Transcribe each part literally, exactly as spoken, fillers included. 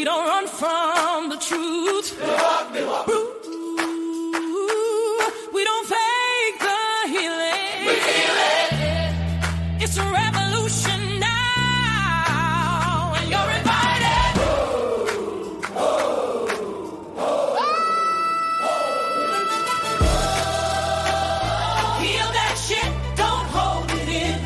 We don't run from the truth. We don't fake the healing. We heal it. It's a revolution now, and you're invited. Oh, oh, oh. Oh. Heal that shit, don't hold it in.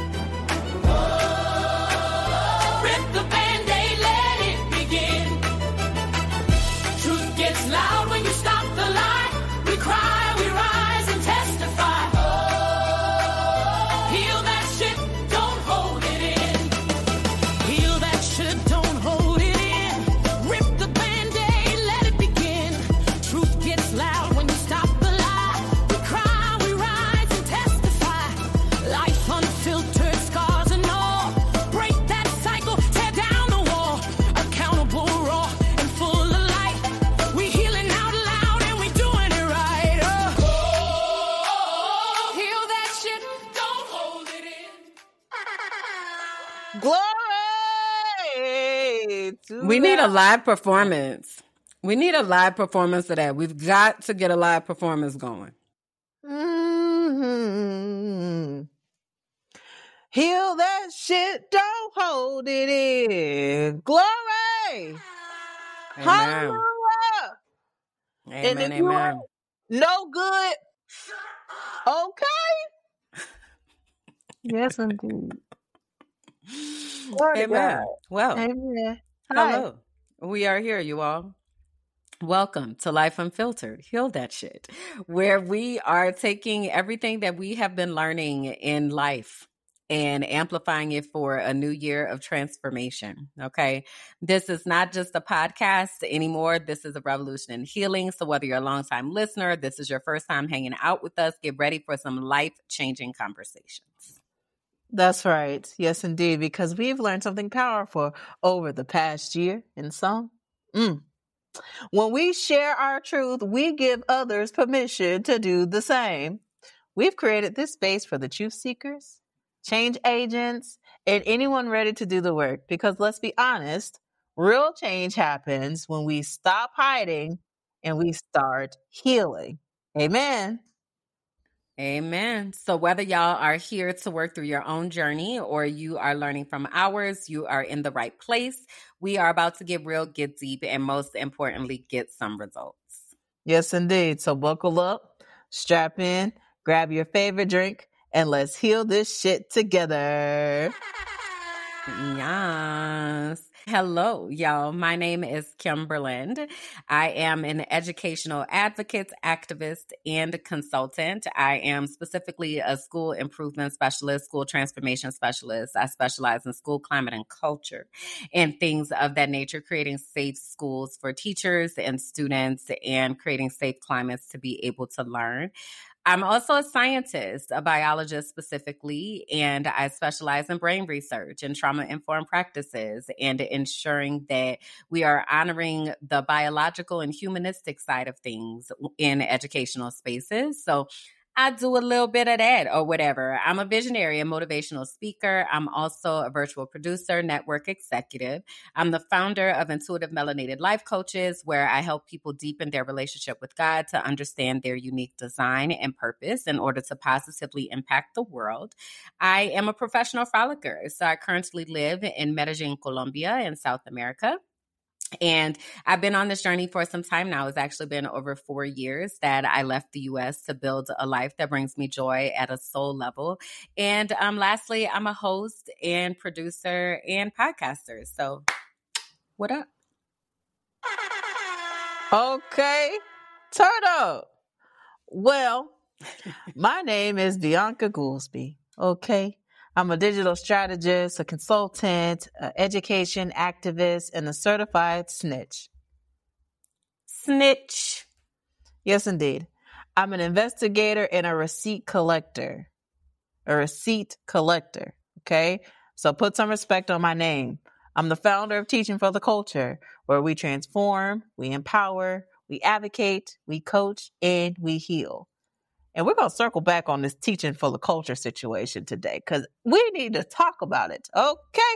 Oh. Rip the Band-Aid, let it begin. Truth gets loud when you stop the lie. We cry, we rise and testify. Oh. Heal that shit, don't hold it in. Heal that shit, don't hold it in. Rip the Band-Aid, let it begin. Truth gets loud when you stop the lie. We cry, we rise and testify. Life unfiltered, scars and all. Break that cycle, tear down the wall. Accountable, raw, and full of light. We healing out loud and we doing it right. Oh, heal that shit, don't hold it in. Glory to We need a God. live performance. We need a live performance of that. We've got to get a live performance going. Mhm. Heal that shit, don't hold it in. Glory. Amen. Hallelujah. And Amen. if you Amen. ain't no good, okay. Yes, indeed. Glory to Amen. God. Well, Amen. Hi. hello. We are here, you all. Welcome to Life Unfiltered, Heal That Shit, where we are taking everything that we have been learning in life and amplifying it for a new year of transformation. Okay. This is not just a podcast anymore. This is a revolution in healing. So whether you're a longtime listener, this is your first time hanging out with us, get ready for some life-changing conversations. That's right. Yes, indeed. Because we've learned something powerful over the past year in some. Mm. When we share our truth, we give others permission to do the same. We've created this space for the truth seekers, change agents, and anyone ready to do the work. Because let's be honest, real change happens when we stop hiding and we start healing. Amen. Amen. So whether y'all are here to work through your own journey or you are learning from ours, you are in the right place. We are about to get real, get deep, and most importantly, get some results. Yes, indeed. So buckle up, strap in, grab your favorite drink, and let's heal this shit together. Yes. Hello, y'all. My name is Kim Berland. I am an educational advocate, activist, and consultant. I am specifically a school improvement specialist, school transformation specialist. I specialize in school climate and culture and things of that nature, creating safe schools for teachers and students and creating safe climates to be able to learn. I'm also a scientist, a biologist specifically, and I specialize in brain research and trauma-informed practices and ensuring that we are honoring the biological and humanistic side of things in educational spaces. So I do a little bit of that or whatever. I'm a visionary and motivational speaker. I'm also a virtual producer, network executive. I'm the founder of Intuitive Melanated Life Coaches, where I help people deepen their relationship with God to understand their unique design and purpose in order to positively impact the world. I am a professional frolicker. So I currently live in Medellin, Colombia in South America. And I've been on this journey for some time now. It's actually been over four years that I left the U S to build a life that brings me joy at a soul level. And um, lastly, I'm a host and producer and podcaster. So what up? Okay, turn up. Well, my name is Bianca Goolsby. Okay. I'm a digital strategist, a consultant, an education activist, and a certified snitch. Snitch. Yes, indeed. I'm an investigator and a receipt collector. A receipt collector. Okay. So put some respect on my name. I'm the founder of Teaching for the Culture, where we transform, we empower, we advocate, we coach, and we heal. And we're going to circle back on this Teaching for the Culture situation today because we need to talk about it. Okay.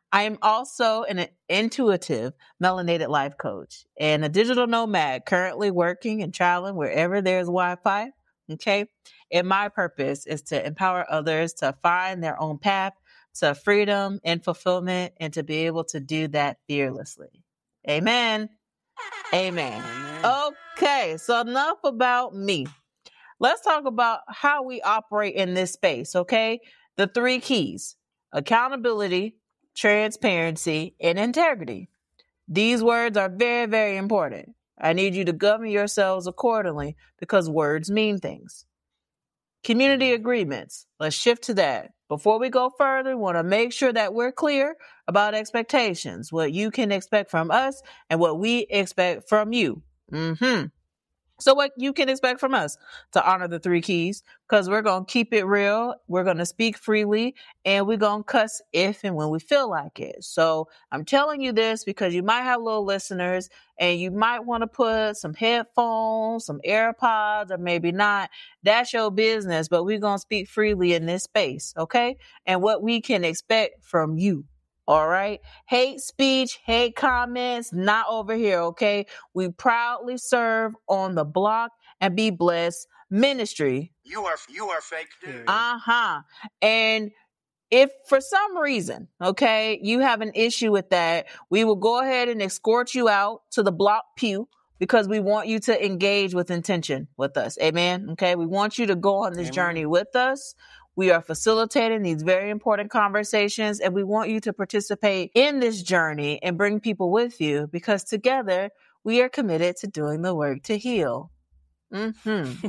I am also an intuitive melanated life coach and a digital nomad currently working and traveling wherever there's Wi-Fi. Okay. And my purpose is to empower others to find their own path to freedom and fulfillment and to be able to do that fearlessly. Amen. Amen. Amen. Okay. So enough about me. Let's talk about how we operate in this space. Okay. The three keys: accountability, transparency, and integrity. These words are very, very important. I need you to govern yourselves accordingly because words mean things. Community agreements. Let's shift to that. Before we go further, we want to make sure that we're clear about expectations, what you can expect from us and what we expect from you. Mm-hmm. So what you can expect from us: to honor the three keys, because we're going to keep it real. We're going to speak freely, and we're going to cuss if and when we feel like it. So I'm telling you this because you might have little listeners and you might want to put some headphones, some AirPods, or maybe not. That's your business, but we're going to speak freely in this space. Okay. And what we can expect from you. All right. Hate speech, hate comments, not over here. Okay. We proudly serve on the block and be blessed ministry. You are you are fake news. Uh-huh. And if for some reason, okay, you have an issue with that, we will go ahead and escort you out to the block pew because we want you to engage with intention with us. Amen. Okay. We want you to go on this Amen. journey with us. We are facilitating these very important conversations, and we want you to participate in this journey and bring people with you because together we are committed to doing the work to heal. Mm-hmm.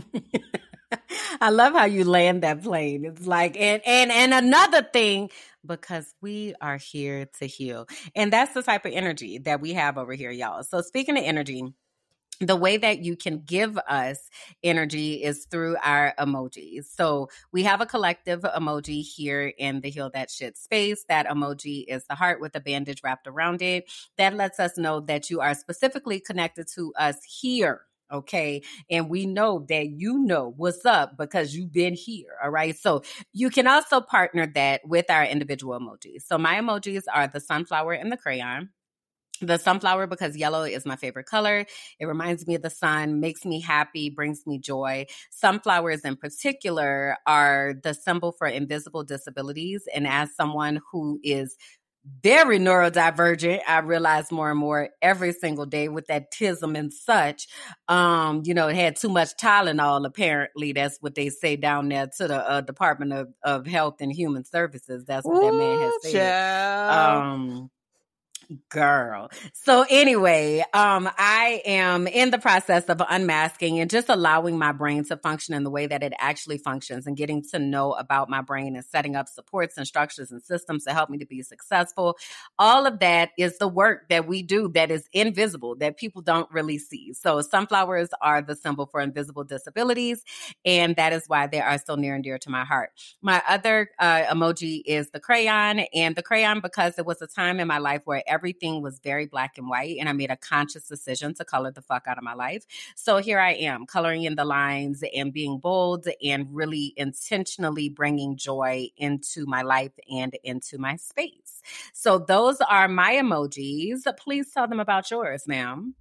I love how you land that plane. It's like, and, and, and another thing, because we are here to heal. And that's the type of energy that we have over here, y'all. So speaking of energy, the way that you can give us energy is through our emojis. So we have a collective emoji here in the Heal That Shit space. That emoji is the heart with a bandage wrapped around it. That lets us know that you are specifically connected to us here. Okay. And we know that you know what's up because you've been here. All right. So you can also partner that with our individual emojis. So my emojis are the sunflower and the crayon. The sunflower because yellow is my favorite color. It reminds me of the sun, makes me happy, brings me joy. Sunflowers in particular are the symbol for invisible disabilities. And as someone who is very neurodivergent, I realize more and more every single day with that tism and such. Um, you know, it had too much Tylenol, apparently. That's what they say down there to the uh, Department of, of Health and Human Services. That's what Ooh, that man has said. child. Um, Girl. So anyway, um, I am in the process of unmasking and just allowing my brain to function in the way that it actually functions and getting to know about my brain and setting up supports and structures and systems to help me to be successful. All of that is the work that we do that is invisible, that people don't really see. So sunflowers are the symbol for invisible disabilities, and that is why they are so near and dear to my heart. My other uh, emoji is the crayon, and the crayon because it was a time in my life where everything was very black and white, and I made a conscious decision to color the fuck out of my life. So here I am, coloring in the lines and being bold and really intentionally bringing joy into my life and into my space. So those are my emojis. Please tell them about yours, ma'am.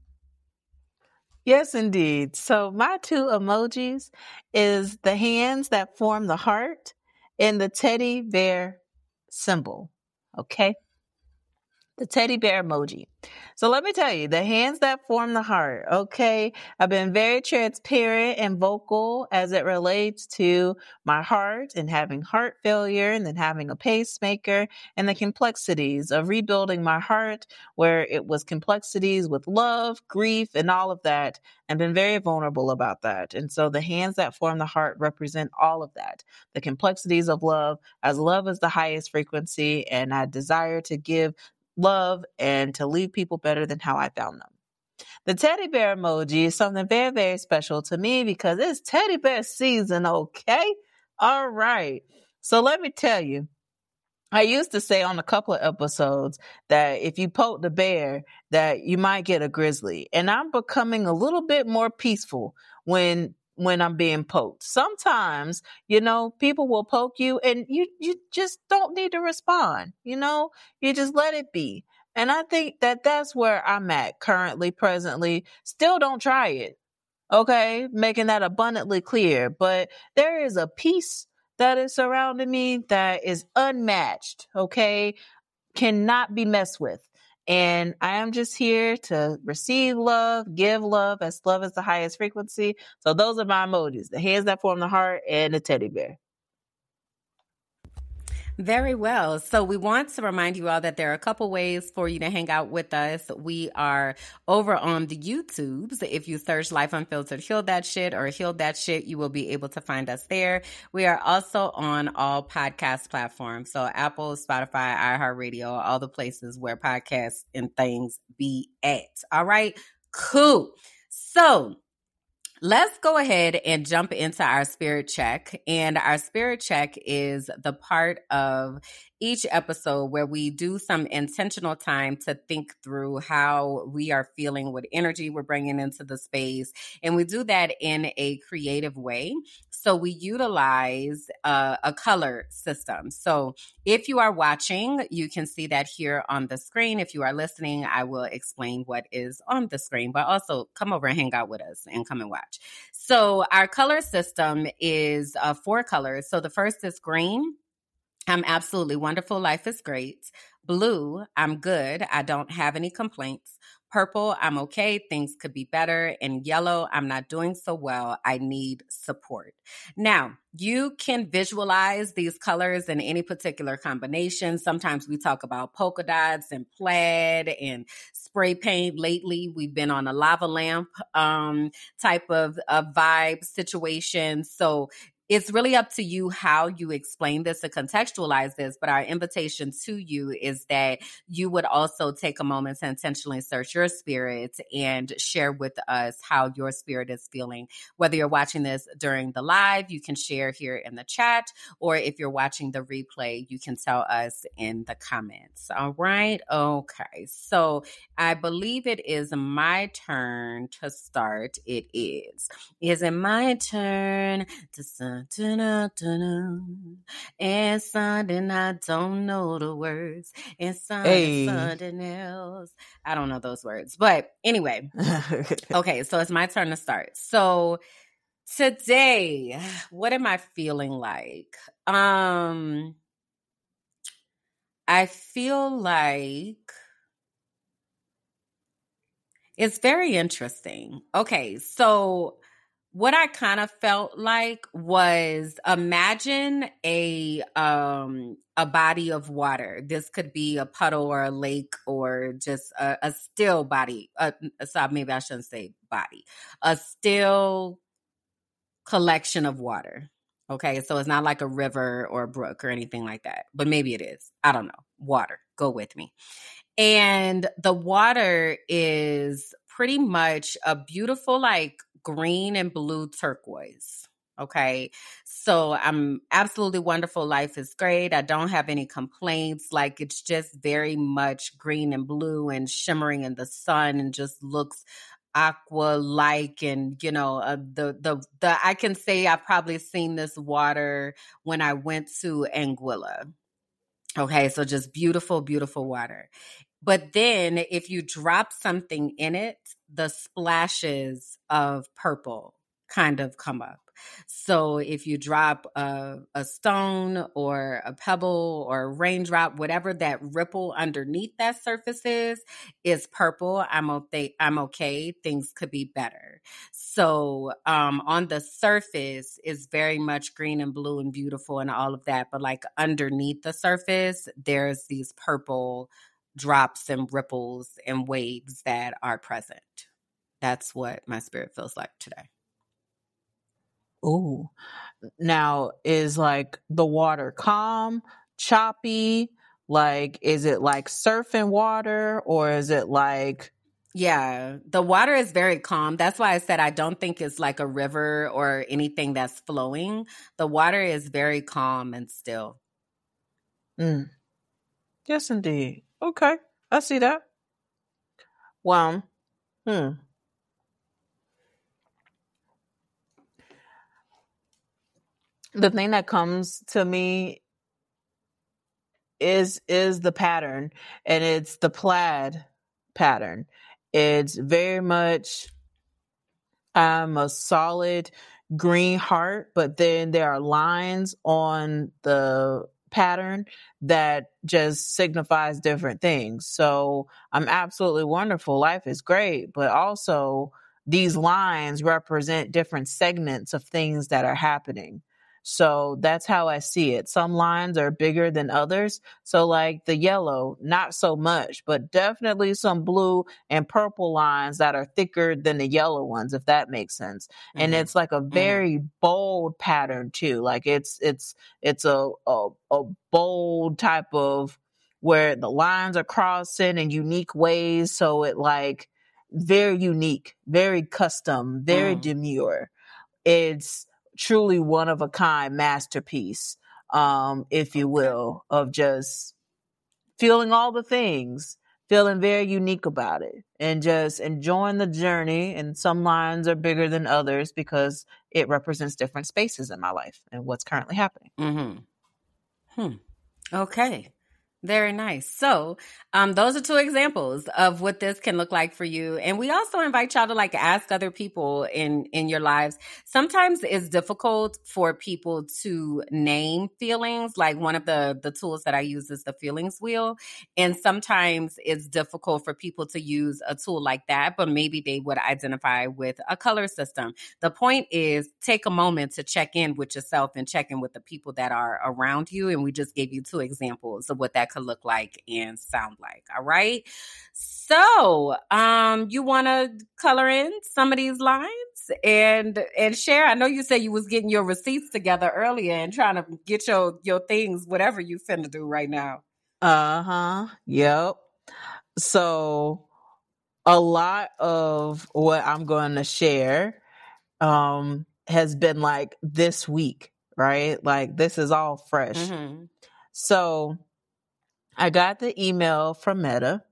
Yes, indeed. So my two emojis is the hands that form the heart and the teddy bear symbol. Okay. The teddy bear emoji. So let me tell you, the hands that form the heart. Okay. I've been very transparent and vocal as it relates to my heart and having heart failure and then having a pacemaker and the complexities of rebuilding my heart where it was complexities with love, grief, and all of that. And been very vulnerable about that. And so the hands that form the heart represent all of that. The complexities of love, as love is the highest frequency, and I desire to give love and to leave people better than how I found them. The teddy bear emoji is something very, very special to me because it's teddy bear season, okay? All right. So let me tell you, I used to say on a couple of episodes that if you poke the bear, that you might get a grizzly. And I'm becoming a little bit more peaceful when when I'm being poked. Sometimes, you know, people will poke you and you, you just don't need to respond. You know, you just let it be. And I think that that's where I'm at currently, presently. Still don't try it. Okay. Making that abundantly clear. But there is a peace that is surrounding me that is unmatched. Okay. Cannot be messed with. And I am just here to receive love, give love, as love is the highest frequency. So those are my emojis, the hands that form the heart and the teddy bear. Very well. So we want to remind you all that there are a couple ways for you to hang out with us. We are over on the YouTubes. If you search Life Unfiltered, Heal That Shit or Heal That Shit, you will be able to find us there. We are also on all podcast platforms. So Apple, Spotify, iHeartRadio, all the places where podcasts and things be at. All right. Cool. So let's go ahead and jump into our spirit check. And our spirit check is the part of each episode where we do some intentional time to think through how we are feeling, what energy we're bringing into the space. And we do that in a creative way. So we utilize uh, a color system. So if you are watching, you can see that here on the screen. If you are listening, I will explain what is on the screen, but also come over and hang out with us and come and watch. So our color system is uh, four colors. So the first is green. I'm absolutely wonderful. Life is great. Blue, I'm good. I don't have any complaints. Purple, I'm okay. Things could be better. And yellow, I'm not doing so well. I need support. Now, you can visualize these colors in any particular combination. Sometimes we talk about polka dots and plaid and spray paint. Lately, we've been on a lava lamp um, type of, of vibe situation. So it's really up to you how you explain this to contextualize this, but our invitation to you is that you would also take a moment to intentionally search your spirit and share with us how your spirit is feeling. Whether you're watching this during the live, you can share here in the chat, or if you're watching the replay, you can tell us in the comments. All right? Okay. So I believe it is my turn to start. It is. Is it my turn to start? And something I don't know the words, and something, Hey. something else. I don't know those words, but anyway. Okay, so it's my turn to start. So today, what am I feeling like? Um, I feel like it's very interesting. Okay, so what I kind of felt like was, imagine a um a body of water. This could be a puddle or a lake or just a, a still body. Uh, so maybe I shouldn't say body. A still collection of water. Okay, so it's not like a river or a brook or anything like that, but maybe it is. I don't know. Water. Go with me. And the water is pretty much a beautiful, like, green and blue turquoise. Okay. So I'm absolutely wonderful. Life is great. I don't have any complaints. Like, it's just very much green and blue and shimmering in the sun and just looks aqua like. And, you know, uh, the, the, the, I can say I've probably seen this water when I went to Anguilla. Okay. So just beautiful, beautiful water. But then if you drop something in it, the splashes of purple kind of come up. So if you drop a, a stone or a pebble or a raindrop, whatever that ripple underneath that surface is, is purple. I'm okay. I'm okay. Things could be better. So um, on the surface is very much green and blue and beautiful and all of that. But like underneath the surface, there's these purple drops and ripples and waves that are present. That's what my spirit feels like today. Ooh. Now, is like the water calm, choppy? Like, is it like surfing water, or is it like... Yeah, the water is very calm. That's why I said I don't think it's like a river or anything that's flowing. The water is very calm and still. Mm. Yes, indeed. Okay, I see that. Well, hmm. the thing that comes to me is is the pattern, and it's the plaid pattern. It's very much um a solid green heart, but then there are lines on the pattern that just signifies different things. So I'm absolutely wonderful. Life is great, but also these lines represent different segments of things that are happening. So that's how I see it. Some lines are bigger than others. So like the yellow, not so much, but definitely some blue and purple lines that are thicker than the yellow ones, if that makes sense. Mm-hmm. And it's like a very mm-hmm. bold pattern too. Like it's, it's, it's a, a, a bold type of where the lines are crossing in unique ways. So it like very unique, very custom, very mm. demure. It's truly one of a kind masterpiece, um, if you will, of just feeling all the things, feeling very unique about it, and just enjoying the journey. And some lines are bigger than others because it represents different spaces in my life and what's currently happening. Mm-hmm. Hmm. Okay. Very nice. So um, those are two examples of what this can look like for you. And we also invite y'all to like ask other people in, in your lives. Sometimes it's difficult for people to name feelings. Like one of the, the tools that I use is the feelings wheel. And sometimes it's difficult for people to use a tool like that, but maybe they would identify with a color system. The point is take a moment to check in with yourself and check in with the people that are around you. And we just gave you two examples of what that could look like and sound like. All right. So, um, you want to color in some of these lines and, and share? I know you said you was getting your receipts together earlier and trying to get your, your things, whatever you finna do right now. Uh-huh. Yep. So a lot of what I'm going to share, um, has been like this week, right? Like this is all fresh. Mm-hmm. So I got the email from Meta,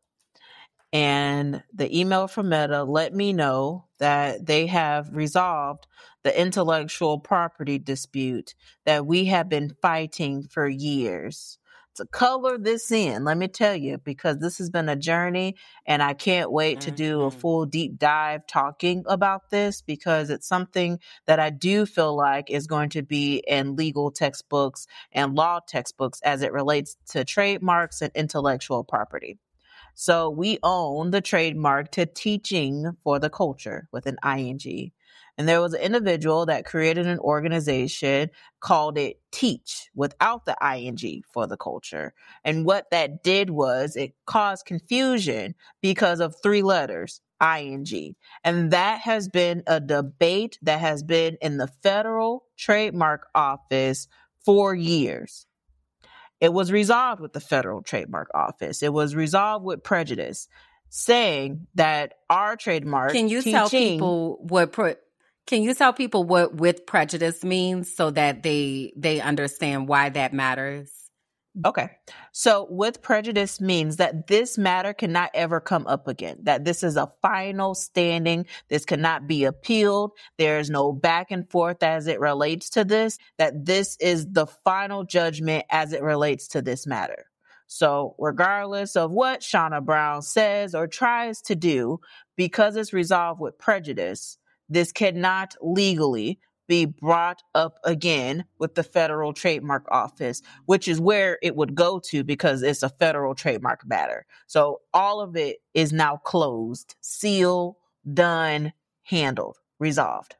and the email from Meta let me know that they have resolved the intellectual property dispute that we have been fighting for years. To color this in, let me tell you, because this has been a journey and I can't wait mm-hmm. to do a full deep dive talking about this, because it's something that I do feel like is going to be in legal textbooks and law textbooks as it relates to trademarks and intellectual property. So we own the trademark to Teaching for the Culture with an I N G. And there was an individual that created an organization, called it Teach without the I N G for the culture. And what that did was it caused confusion because of three letters, I N G. And that has been a debate that has been in the Federal Trademark Office for years. It was resolved with the Federal Trademark Office. It was resolved with prejudice, saying that our trademark. Can you teaching, tell people what? Pre- can you tell people what with prejudice means so that they they understand why that matters? Okay. So with prejudice means that this matter cannot ever come up again, that this is a final standing. This cannot be appealed. There is no back and forth as it relates to this, that this is the final judgment as it relates to this matter. So regardless of what Shauna Brown says or tries to do, because it's resolved with prejudice, this cannot legally be brought up again with the Federal Trademark Office, which is where it would go to because it's a federal trademark matter. So all of it is now closed, sealed, done, handled, resolved.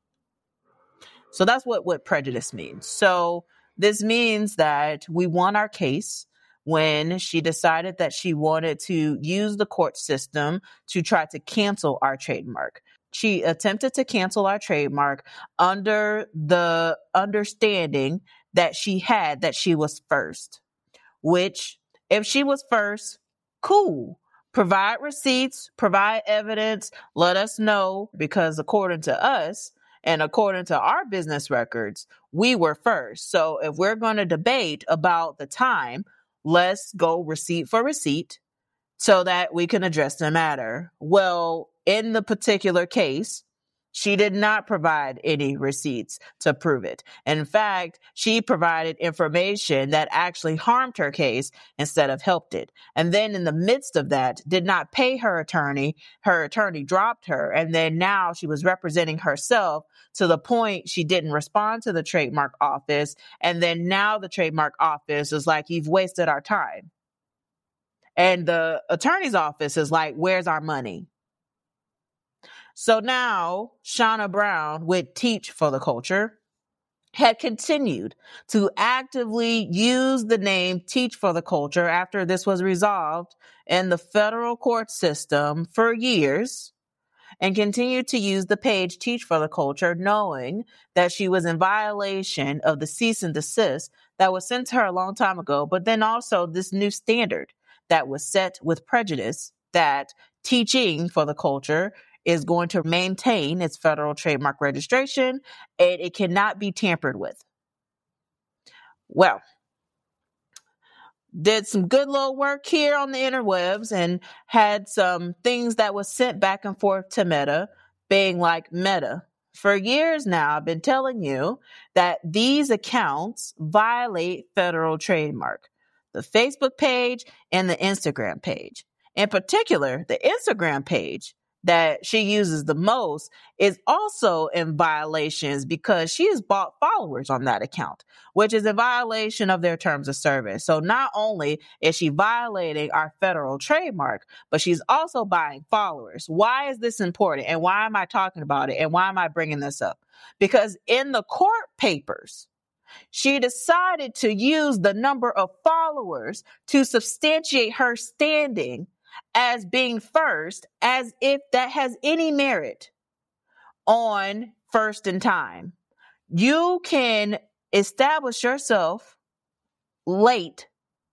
So that's what, what prejudice means. So this means that we won our case when she decided that she wanted to use the court system to try to cancel our trademark. She attempted to cancel our trademark under the understanding that she had that she was first, which if she was first, cool. Provide receipts, provide evidence, let us know, because according to us and according to our business records, we were first. So if we're going to debate about the time, let's go receipt for receipt so that we can address the matter. Well, in the particular case, She did not provide any receipts to prove it. In fact, she provided information that actually harmed her case instead of helped it. And then in the midst of that, did not pay her attorney. Her attorney dropped her. And then now she was representing herself to the point she didn't respond to the trademark office. And then now the trademark office is like, you've wasted our time. And the attorney's office is like, where's our money? So now Shauna Brown with Teach for the Culture had continued to actively use the name Teach for the Culture after this was resolved in the federal court system for years, and continued to use the page Teach for the Culture, knowing that she was in violation of the cease and desist that was sent to her a long time ago, but then also this new standard that was set with prejudice that Teaching for the Culture is going to maintain its federal trademark registration, and it cannot be tampered with. Well, did some good little work here on the interwebs and had some things that was sent back and forth to Meta, being like, Meta, for years now, I've been telling you that these accounts violate federal trademark, the Facebook page and the Instagram page. In particular, the Instagram page that she uses the most is also in violations because she has bought followers on that account, which is a violation of their terms of service. So not only is she violating our federal trademark, but she's also buying followers. Why is this important? And why am I talking about it? And why am I bringing this up? Because in the court papers, she decided to use the number of followers to substantiate her standing as being first, as if that has any merit on first in time. You can establish yourself late,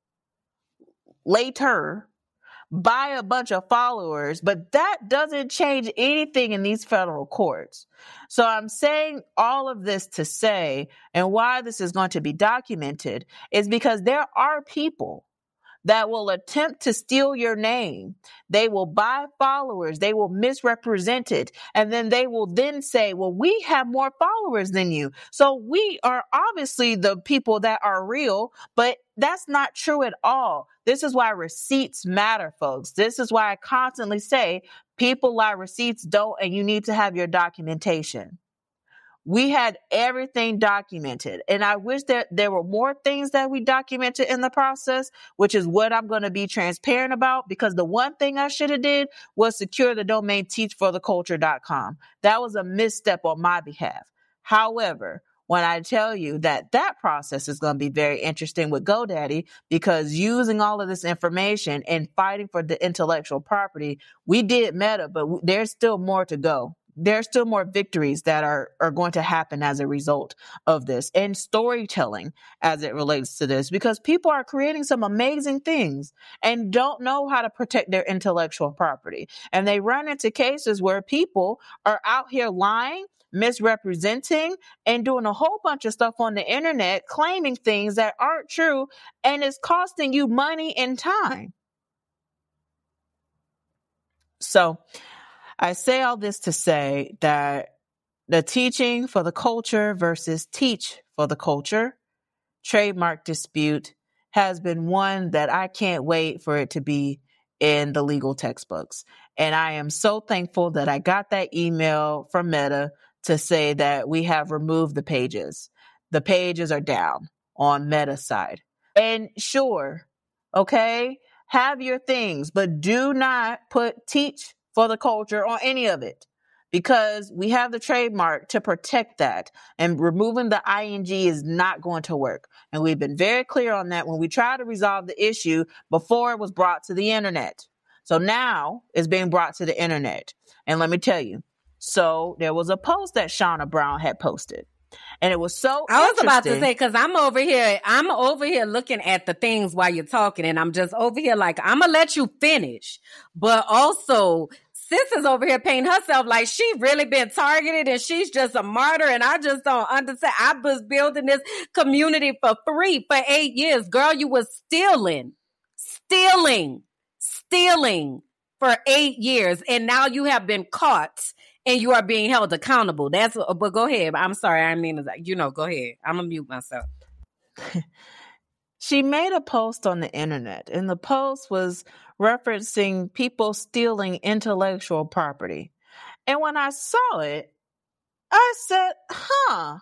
later, by a bunch of followers, but that doesn't change anything in these federal courts. So I'm saying all of this to say, and why this is going to be documented, is because there are people that will attempt to steal your name. They will buy followers. They will misrepresent it. And then they will then say, well, we have more followers than you. So we are obviously the people that are real, but that's not true at all. This is why receipts matter, folks. This is why I constantly say people lie, receipts don't, and you need to have your documentation. We had everything documented. And I wish that there were more things that we documented in the process, which is what I'm going to be transparent about, because the one thing I should have did was secure the domain teach for the culture dot com. That was a misstep on my behalf. However, when I tell you that that process is going to be very interesting with GoDaddy, because using all of this information and fighting for the intellectual property, we did Meta, but there's still more to go. There's still more victories that are, are going to happen as a result of this, and storytelling as it relates to this, because people are creating some amazing things and don't know how to protect their intellectual property. And they run into cases where people are out here lying, misrepresenting, and doing a whole bunch of stuff on the internet, claiming things that aren't true, and it's costing you money and time. So I say all this to say that the teaching for the culture versus teach for the culture trademark dispute has been one that I can't wait for it to be in the legal textbooks. And I am so thankful that I got that email from Meta to say that we have removed the pages. The pages are down on Meta's side. And sure, okay, have your things, but do not put teach for the culture on any of it, because we have the trademark to protect that, and removing the ing is not going to work. And we've been very clear on that when we tried to resolve the issue before it was brought to the internet. So now it's being brought to the internet. And let me tell you, so there was a post that Shauna Brown had posted. And it was so I was about to say, because I'm over here, I'm over here looking at the things while you're talking, and I'm just over here like, I'm going to let you finish. But also, Sis is over here painting herself like she really been targeted and she's just a martyr, and I just don't understand. I was building this community for free for eight years. Girl, you was stealing, stealing, stealing for eight years, and now you have been caught and you are being held accountable. That's but go ahead. I'm sorry. I mean, you know, go ahead. I'm gonna mute myself. She made a post on the internet, and the post was referencing people stealing intellectual property. And when I saw it, I said, huh,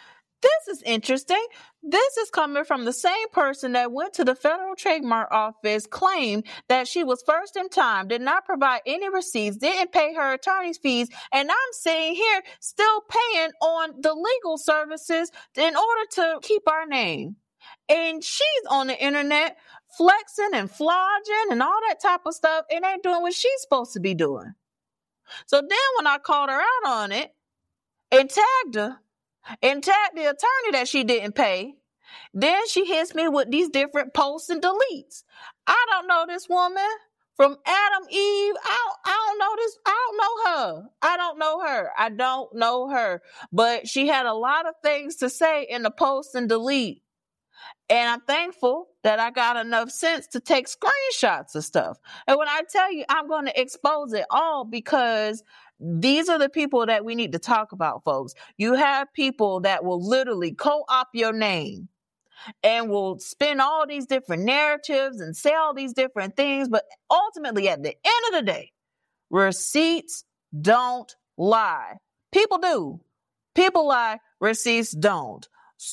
this is interesting. This is coming from the same person that went to the Federal Trademark Office, claimed that she was first in time, did not provide any receipts, didn't pay her attorney's fees, and I'm sitting here still paying on the legal services in order to keep our name. And she's on the internet flexing and flogging and all that type of stuff and ain't doing what she's supposed to be doing. So then when I called her out on it and tagged her and tagged the attorney that she didn't pay, then she hits me with these different posts and deletes. I don't know this woman from Adam Eve. I don't, I don't know this. I don't know her. I don't know her. I don't know her. But she had a lot of things to say in the post and delete. And I'm thankful that I got enough sense to take screenshots of stuff. And when I tell you, I'm going to expose it all because these are the people that we need to talk about, folks. You have people that will literally co-opt your name and will spin all these different narratives and say all these different things. But ultimately, at the end of the day, receipts don't lie. People do. People lie. Receipts don't.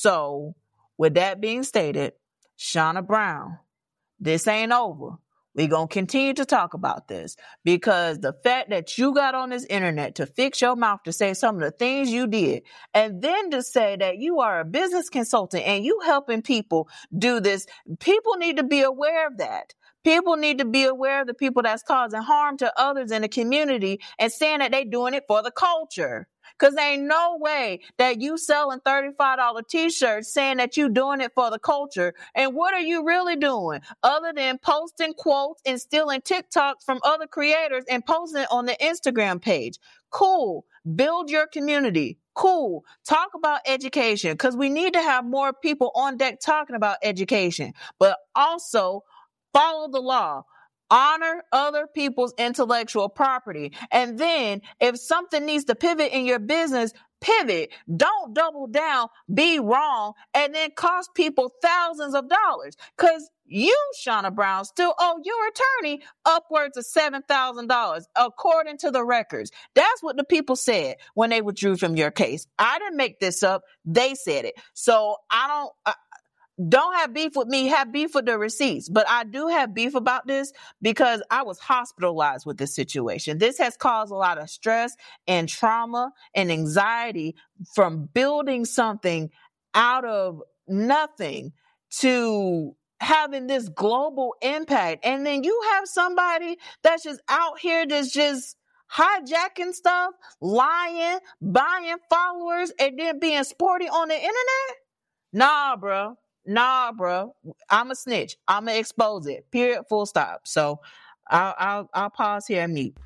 So with that being stated, Shauna Brown, this ain't over. We're going to continue to talk about this because the fact that you got on this internet to fix your mouth to say some of the things you did, and then to say that you are a business consultant and you helping people do this, people need to be aware of that. People need to be aware of the people that's causing harm to others in the community and saying that they doing it for the culture. Because there ain't no way that you selling thirty-five dollars t-shirts saying that you doing it for the culture. And what are you really doing other than posting quotes and stealing TikToks from other creators and posting it on the Instagram page? Cool. Build your community. Cool. Talk about education because we need to have more people on deck talking about education, but also follow the law. Honor other people's intellectual property. And then if something needs to pivot in your business, pivot. Don't double down, be wrong, and then cost people thousands of dollars. Because you, Shauna Brown, still owe your attorney upwards of seven thousand dollars, according to the records. That's what the people said when they withdrew from your case. I didn't make this up. They said it. So I don't... I, Don't have beef with me, have beef with the receipts. But I do have beef about this because I was hospitalized with this situation. This has caused a lot of stress and trauma and anxiety from building something out of nothing to having this global impact. And then you have somebody that's just out here that's just hijacking stuff, lying, buying followers, and then being sporty on the internet. Nah, bro. Nah, bro, I'm a snitch. I'm going to expose it. Period. Full stop. So I'll, I'll, I'll pause here and mute.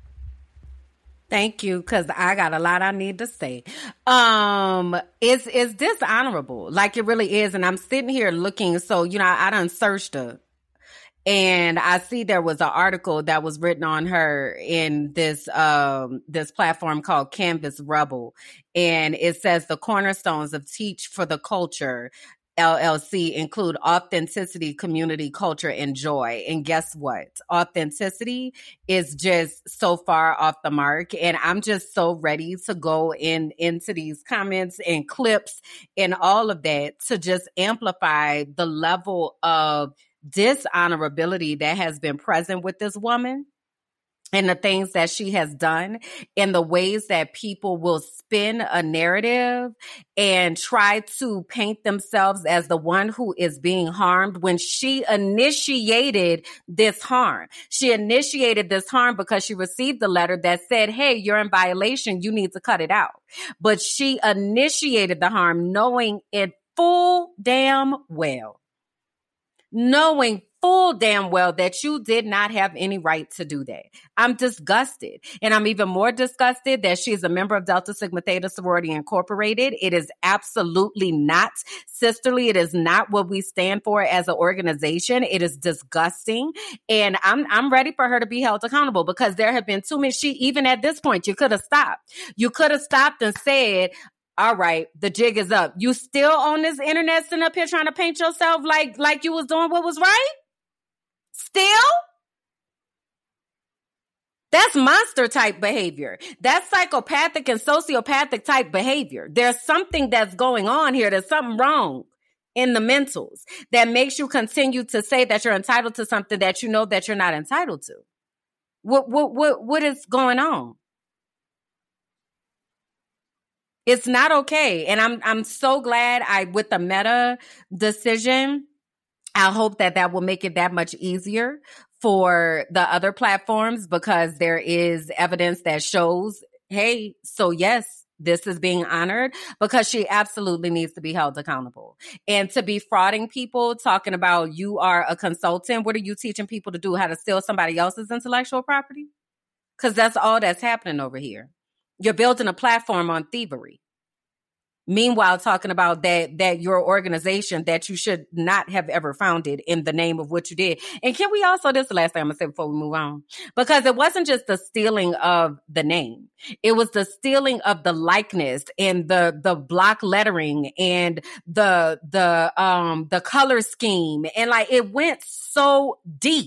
Thank you, because I got a lot I need to say. Um, it's, it's dishonorable. Like it really is. And I'm sitting here looking. So, you know, I, I done searched her. And I see there was an article that was written on her in this um, this platform called Canvas Rebel. And it says the cornerstones of Teach for the Culture L L C include authenticity, community, culture, and joy. And guess what? Authenticity is just so far off the mark. And I'm just so ready to go in into these comments and clips and all of that to just amplify the level of dishonorability that has been present with this woman. And the things that she has done and the ways that people will spin a narrative and try to paint themselves as the one who is being harmed when she initiated this harm. She initiated this harm because she received the letter that said, hey, you're in violation. You need to cut it out. But she initiated the harm knowing it full damn well, knowing full damn well that you did not have any right to do that. I'm disgusted. And I'm even more disgusted that she's a member of Delta Sigma Theta Sorority Incorporated. It is absolutely not sisterly. It is not what we stand for as an organization. It is disgusting. And I'm I'm ready for her to be held accountable, because there have been too many. She, even at this point, you could have stopped. You could have stopped and said, all right, the jig is up. You still on this internet sitting up here trying to paint yourself like, like you was doing what was right? Still? That's monster type behavior. That's psychopathic and sociopathic type behavior. There's something that's going on here. There's something wrong in the mentals that makes you continue to say that you're entitled to something that you know that you're not entitled to. What, what, what, what is going on? It's not okay. And I'm, I'm so glad I, with the Meta decision, I hope that that will make it that much easier for the other platforms, because there is evidence that shows, hey, so yes, this is being honored, because she absolutely needs to be held accountable. And to be frauding people, talking about you are a consultant, what are you teaching people to do? How to steal somebody else's intellectual property? Because that's all that's happening over here. You're building a platform on thievery. Meanwhile, talking about that, that your organization that you should not have ever founded in the name of what you did. And can we also, this is the last thing I'm going to say before we move on, because it wasn't just the stealing of the name. It was the stealing of the likeness and the, the block lettering and the, the, um, the color scheme. And like, it went so deep,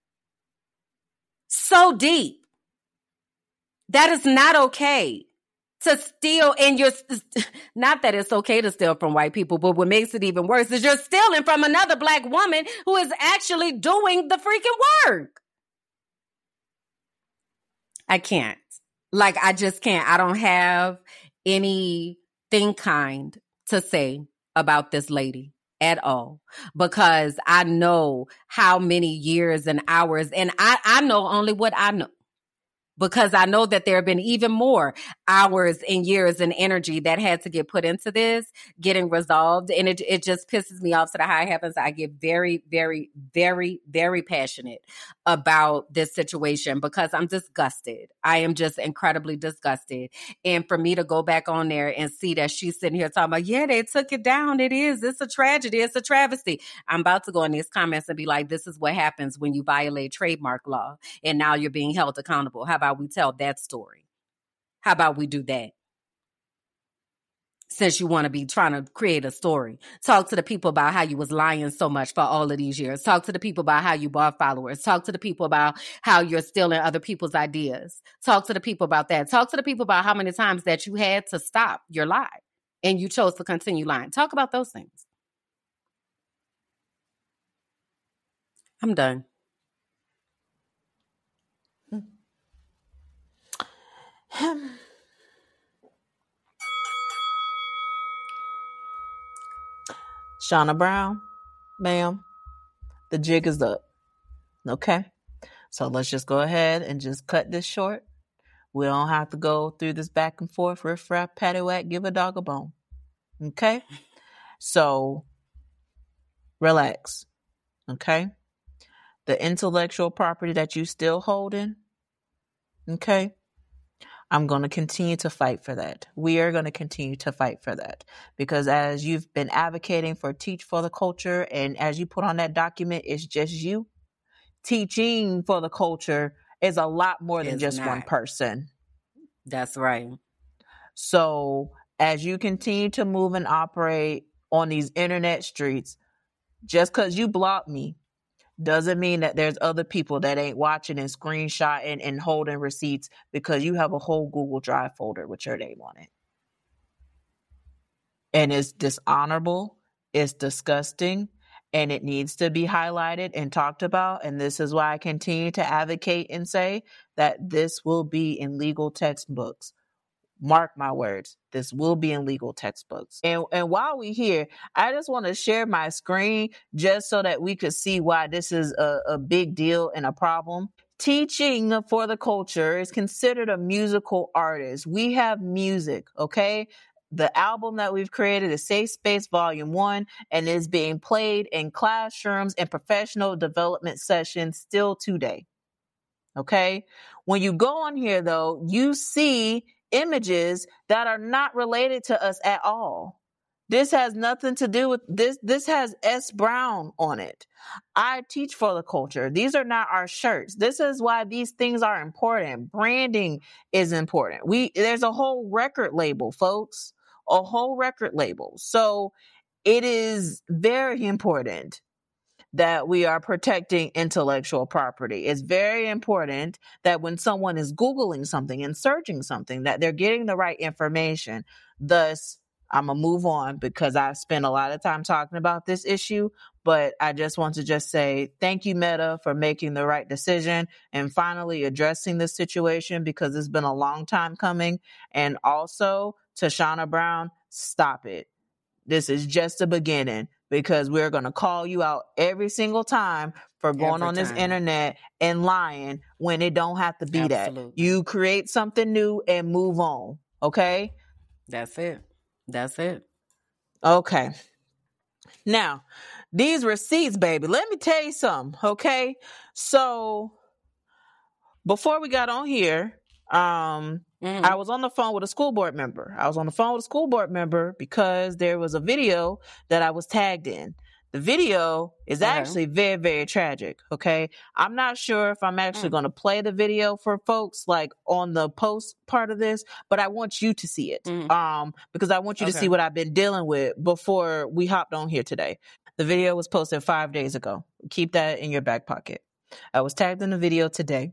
so deep. That is not okay. To steal, and you're, not that it's okay to steal from white people, but what makes it even worse is you're stealing from another black woman who is actually doing the freaking work. I can't. Like, I just can't. I don't have anything kind to say about this lady at all, because I know how many years and hours, and I, I know only what I know. Because I know that there have been even more hours and years and energy that had to get put into this, getting resolved. And it it just pisses me off to the high heavens. I get very, very, very, very passionate about this situation, because I'm disgusted. I am just incredibly disgusted. And for me to go back on there and see that she's sitting here talking about, yeah, they took it down. It is. It's a tragedy. It's a travesty. I'm about to go in these comments and be like, this is what happens when you violate trademark law. And now you're being held accountable. How about we tell that story? How about we do that? Since you want to be trying to create a story, talk to the people about how you was lying so much for all of these years. Talk to the people about how you bought followers. Talk to the people about how you're stealing other people's ideas. Talk to the people about that. Talk to the people about how many times that you had to stop your lie and you chose to continue lying. Talk about those things. I'm done. Shauna Brown, ma'am, the jig is up. Okay? So let's just go ahead and just cut this short. We don't have to go through this back and forth, riff raff, patty whack, give a dog a bone. Okay? So relax. Okay? The intellectual property that you still holding, okay? I'm going to continue to fight for that. We are going to continue to fight for that, because as you've been advocating for Teach for the Culture, and as you put on that document, it's just you. Teaching for the culture is a lot more than It's just not. one person. That's right. So as you continue to move and operate on these internet streets, just because you block me doesn't mean that there's other people that ain't watching and screenshotting and holding receipts, because you have a whole Google Drive folder with your name on it. And it's dishonorable, it's disgusting, and it needs to be highlighted and talked about. And this is why I continue to advocate and say that this will be in legal textbooks. Mark my words, this will be in legal textbooks. And and while we're here, I just want to share my screen just so that we could see why this is a, a big deal and a problem. Teaching for the Culture is considered a musical artist. We have music, okay? The album that we've created is Safe Space Volume one and is being played in classrooms and professional development sessions still today. Okay? When you go on here, though, you see images that are not related to us at all. This has nothing to do with this. This has S Brown on it. I teach for the culture. These are not our shirts. This is why these things are important. Branding is important. We, there's a whole record label, folks, a whole record label. So it is very important that we are protecting intellectual property. It's very important that when someone is Googling something and searching something, that they're getting the right information. Thus, I'm going to move on because I've spent a lot of time talking about this issue, but I just want to just say thank you, Meta, for making the right decision and finally addressing this situation because it's been a long time coming. And also, Tashana Brown, stop it. This is just the beginning because we're going to call you out every single time for going Every on this time. internet and lying when it don't have to be Absolutely. that. You create something new and move on. Okay? That's it. That's it. Okay. Now, these receipts, baby, let me tell you something. Okay? So before we got on here, um, Mhm. I was on the phone with a school board member. I was on the phone with a school board member because there was a video that I was tagged in. The video is Okay. actually very, very tragic. Okay. I'm not sure if I'm actually Mm. going to play the video for folks like on the post part of this, but I want you to see it. Mhm. Um, because I want you to Okay. see what I've been dealing with before we hopped on here today. The video was posted five days ago. Keep that in your back pocket. I was tagged in the video today.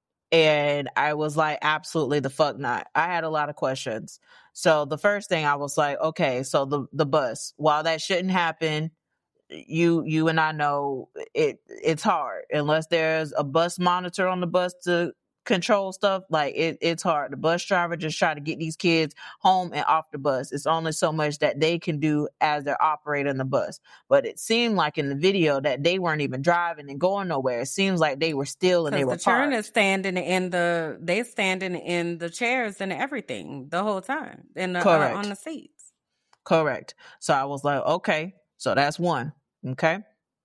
And I was like, absolutely the fuck not. I had a lot of questions. So the first thing I was like, okay, so the, the bus, while that shouldn't happen, you, you and I know it, it's hard unless there's a bus monitor on the bus to control stuff. Like it, it's hard. The bus driver just try to get these kids home and off the bus. It's only so much that they can do as they're operating the bus. But it seemed like in the video that they weren't even driving and going nowhere. It seems like they were still and they Because were the children parked. is standing in the, they standing in the chairs and everything the whole time, in the, uh, Correct. on the seats. Correct. So I was like, okay, so that's one. Okay.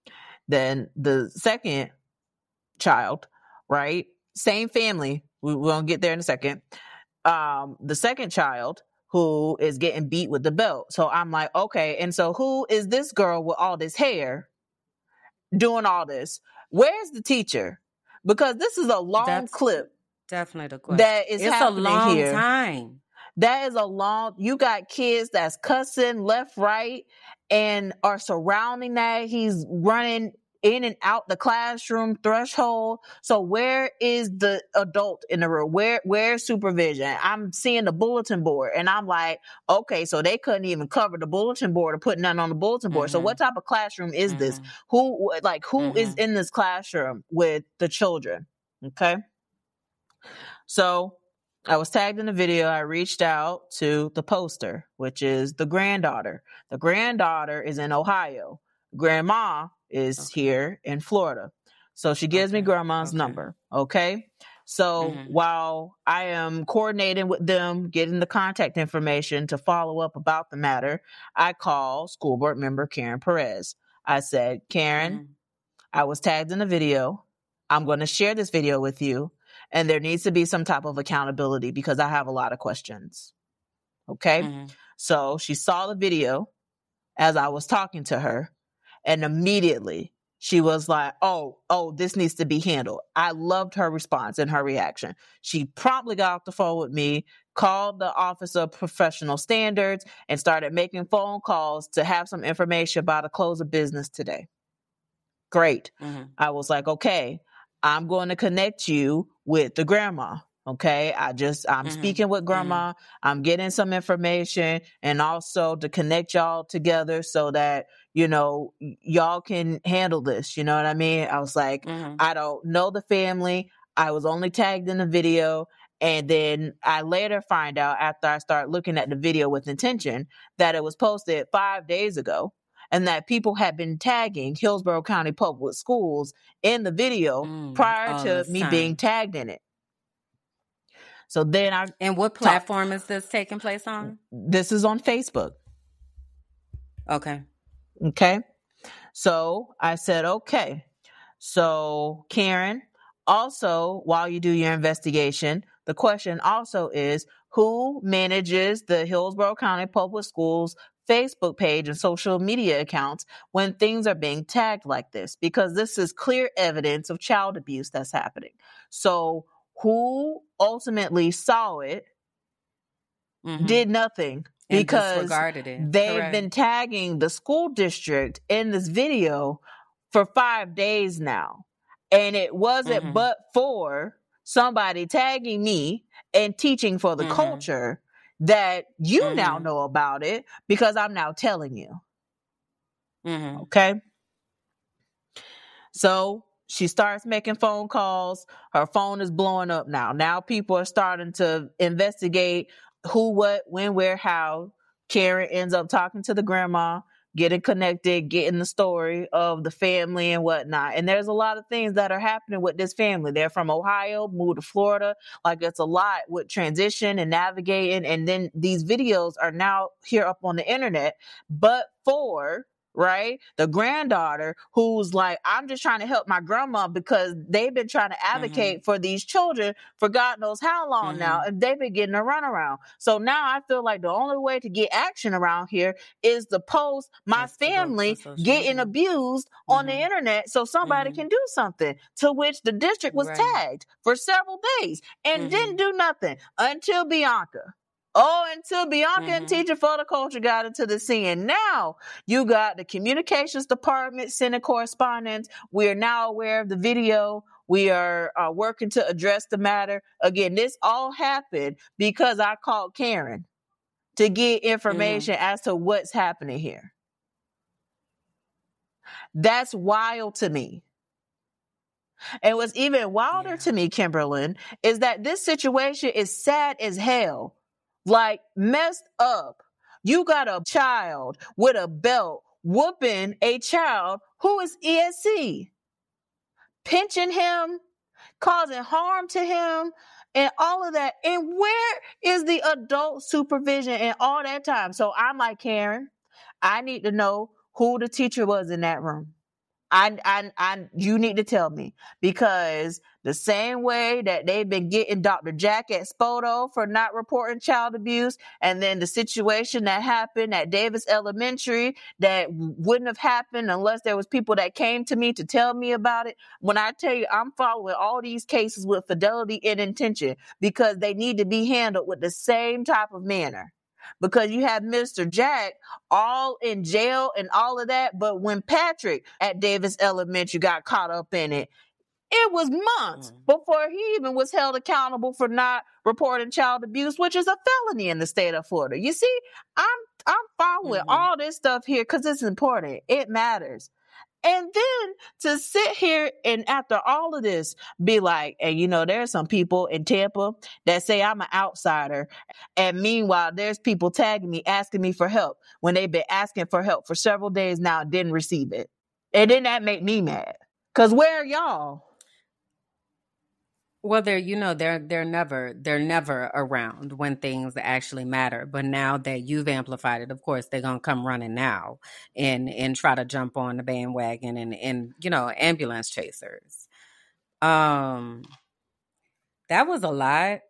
Then the second child, right? Same family. We, we're going to get there in a second. Um, the second child who is getting beat with the belt. So I'm like, okay. And so who is this girl with all this hair doing all this? Where's the teacher? Because this is a long That's clip definitely the question. that is It's a happening long here. time. That is a long, you got kids that's cussing left, right, and are surrounding that. He's running in and out the classroom threshold. So where is the adult in the room? Where, where's supervision? I'm seeing the bulletin board and I'm like, okay, so they couldn't even cover the bulletin board or put nothing on the bulletin board. So Mhm. what type of classroom is this? Mhm. Who, like, who is Mhm. in this classroom with the children? Okay. So I was tagged in the video. I reached out to the poster, which is the granddaughter. The granddaughter is in Ohio. Grandma is Okay. here in Florida. So she gives me Okay. grandma's Okay. number. Okay. So Mhm. while I am coordinating with them, getting the contact information to follow up about the matter, I call school board member Karen Perez. I said, Karen, Mhm. I was tagged in the video. I'm going to share this video with you. And there needs to be some type of accountability because I have a lot of questions. Okay. Mhm. So she saw the video as I was talking to her. And immediately she was like, oh, oh, this needs to be handled. I loved her response and her reaction. She promptly got off the phone with me, called the Office of Professional Standards, and started making phone calls to have some information about a close of business today. Great. Mhm. I was like, okay, I'm going to connect you with the grandma. Okay. I just, I'm Mhm. speaking with grandma. I'm getting some information and also to connect y'all together so that, you know, y- y'all can handle this. You know what I mean? I was like, Mhm. I don't know the family. I was only tagged in the video. And then I later find out after I start looking at the video with intention that it was posted five days ago. And that people had been tagging Hillsborough County Public Schools in the video Mm. prior All to this me being time. tagged in it. So then I And what platform is this taking place on? This is on Facebook. Okay. Okay. So I said, okay. So Karen, also, while you do your investigation, the question also is, who manages the Hillsborough County Public Schools Facebook page and social media accounts when things are being tagged like this? Because this is clear evidence of child abuse that's happening. So who ultimately saw it, mm-hmm. did nothing, and because disregarded it. They've Correct. been tagging the school district in this video for five days now. And it wasn't mm-hmm. but for somebody tagging me and teaching for the mm-hmm. culture that you mm-hmm. now know about it, because I'm now telling you. Mm-hmm. Okay. So she starts making phone calls. Her phone is blowing up now. Now people are starting to investigate who, what, when, where, how. Karen ends up talking to the grandma, getting connected, getting the story of the family and whatnot. And there's a lot of things that are happening with this family. They're from Ohio, moved to Florida. Like, it's a lot with transition and navigating. And then these videos are now here up on the internet, but for... right? The granddaughter who's like, I'm just trying to help my grandma because they've been trying to advocate mm-hmm. for these children for God knows how long mm-hmm. now, and they've been getting a runaround. So now I feel like the only way to get action around here is to post my That's family getting media. abused mm-hmm. on the internet so somebody mm-hmm. can do something, to which the district was right. tagged for several days and mm-hmm. didn't do nothing until Bianca. Oh, until Bianca mm-hmm. and Teacher for the Culture got into the scene. Now you got the communications department sending correspondence. We are now aware of the video. We are uh, working to address the matter. Again, this all happened because I called Karen to get information mm-hmm. as to what's happening here. That's wild to me. And what's even wilder yeah. to me, Kimberlyn, is that this situation is sad as hell. Like, messed up. You got a child with a belt whooping a child who is E S C, pinching him, causing harm to him, and all of that. And where is the adult supervision in all that time? So I'm like, Karen, I need to know who the teacher was in that room. I, I, I, you need to tell me, because the same way that they've been getting Doctor Jack at Spoto for not reporting child abuse, and then the situation that happened at Davis Elementary that wouldn't have happened unless there was people that came to me to tell me about it. When I tell you, I'm following all these cases with fidelity and intention, because they need to be handled with the same type of manner. Because you have Mister Jack all in jail and all of that. But when Patrick at Davis Elementary got caught up in it, it was months mm. before he even was held accountable for not reporting child abuse, which is a felony in the state of Florida. You see, I'm I'm following mm-hmm. all this stuff here because it's important. It matters. And then to sit here and after all of this be like, and you know, there's some people in Tampa that say I'm an outsider. And meanwhile, there's people tagging me, asking me for help when they've been asking for help for several days now and didn't receive it. And then that make me mad. Cause where are y'all? Well, they're, you know, they're, they're never, they're never around when things actually matter. But now that you've amplified it, of course, they're going to come running now and, and try to jump on the bandwagon and, and, you know, ambulance chasers. Um, that was a lot.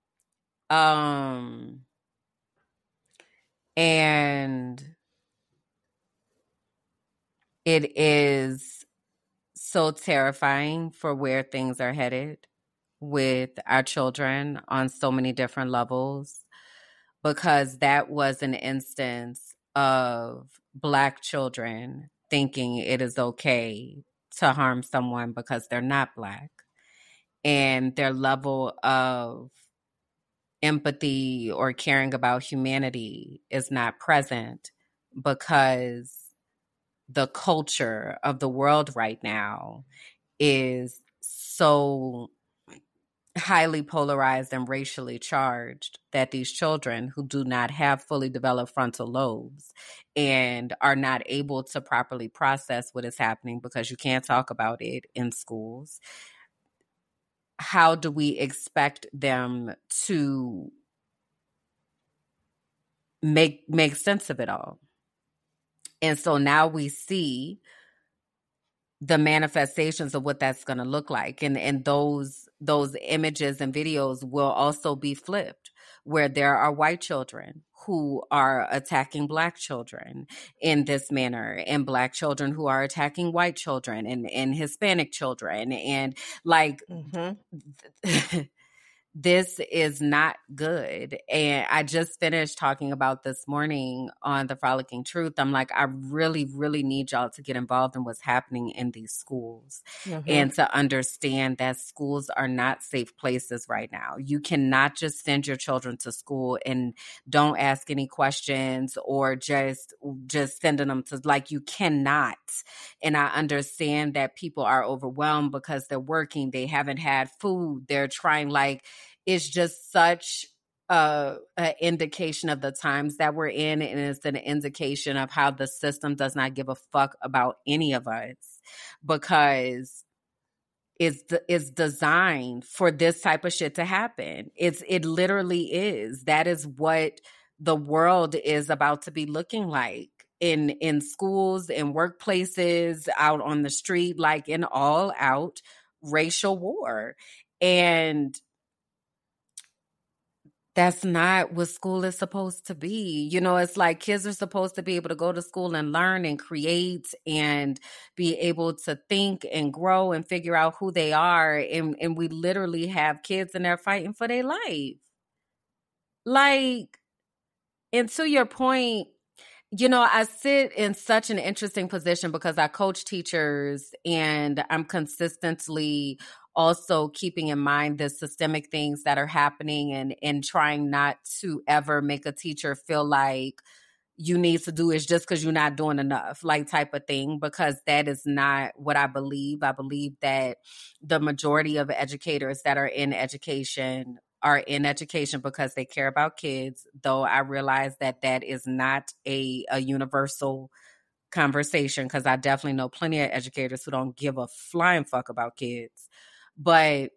Um, and it is so terrifying for where things are headed with our children on so many different levels, because that was an instance of Black children thinking it is okay to harm someone because they're not Black, and their level of empathy or caring about humanity is not present because the culture of the world right now is so highly polarized and racially charged that these children who do not have fully developed frontal lobes and are not able to properly process what is happening because you can't talk about it in schools, how do we expect them to make make sense of it all? And so now we see the manifestations of what that's going to look like. And, and those, those images and videos will also be flipped, where there are white children who are attacking Black children in this manner, and Black children who are attacking white children, and, and Hispanic children. And like, mm-hmm. This is not good. And I just finished talking about this morning on the Frolicking Truth. I'm like, I really, really need y'all to get involved in what's happening in these schools, mm-hmm. and to understand that schools are not safe places right now. You cannot just send your children to school and don't ask any questions, or just, just sending them to, like, you cannot. And I understand that people are overwhelmed because they're working. They haven't had food. They're trying, like, it's just such a, a indication of the times that we're in, and it's an indication of how the system does not give a fuck about any of us, because it's it's designed for this type of shit to happen. It's it literally is. That is what the world is about to be looking like in in schools, in workplaces, out on the street, like in all out racial war. And that's not what school is supposed to be. You know, it's like kids are supposed to be able to go to school and learn and create and be able to think and grow and figure out who they are. And, and we literally have kids in there fighting for their life. Like, and to your point, you know, I sit in such an interesting position because I coach teachers, and I'm consistently also keeping in mind the systemic things that are happening, and, and trying not to ever make a teacher feel like you need to do is just because you're not doing enough, like type of thing, because that is not what I believe. I believe that the majority of educators that are in education are in education because they care about kids, though I realize that that is not a, a universal conversation, because I definitely know plenty of educators who don't give a flying fuck about kids. But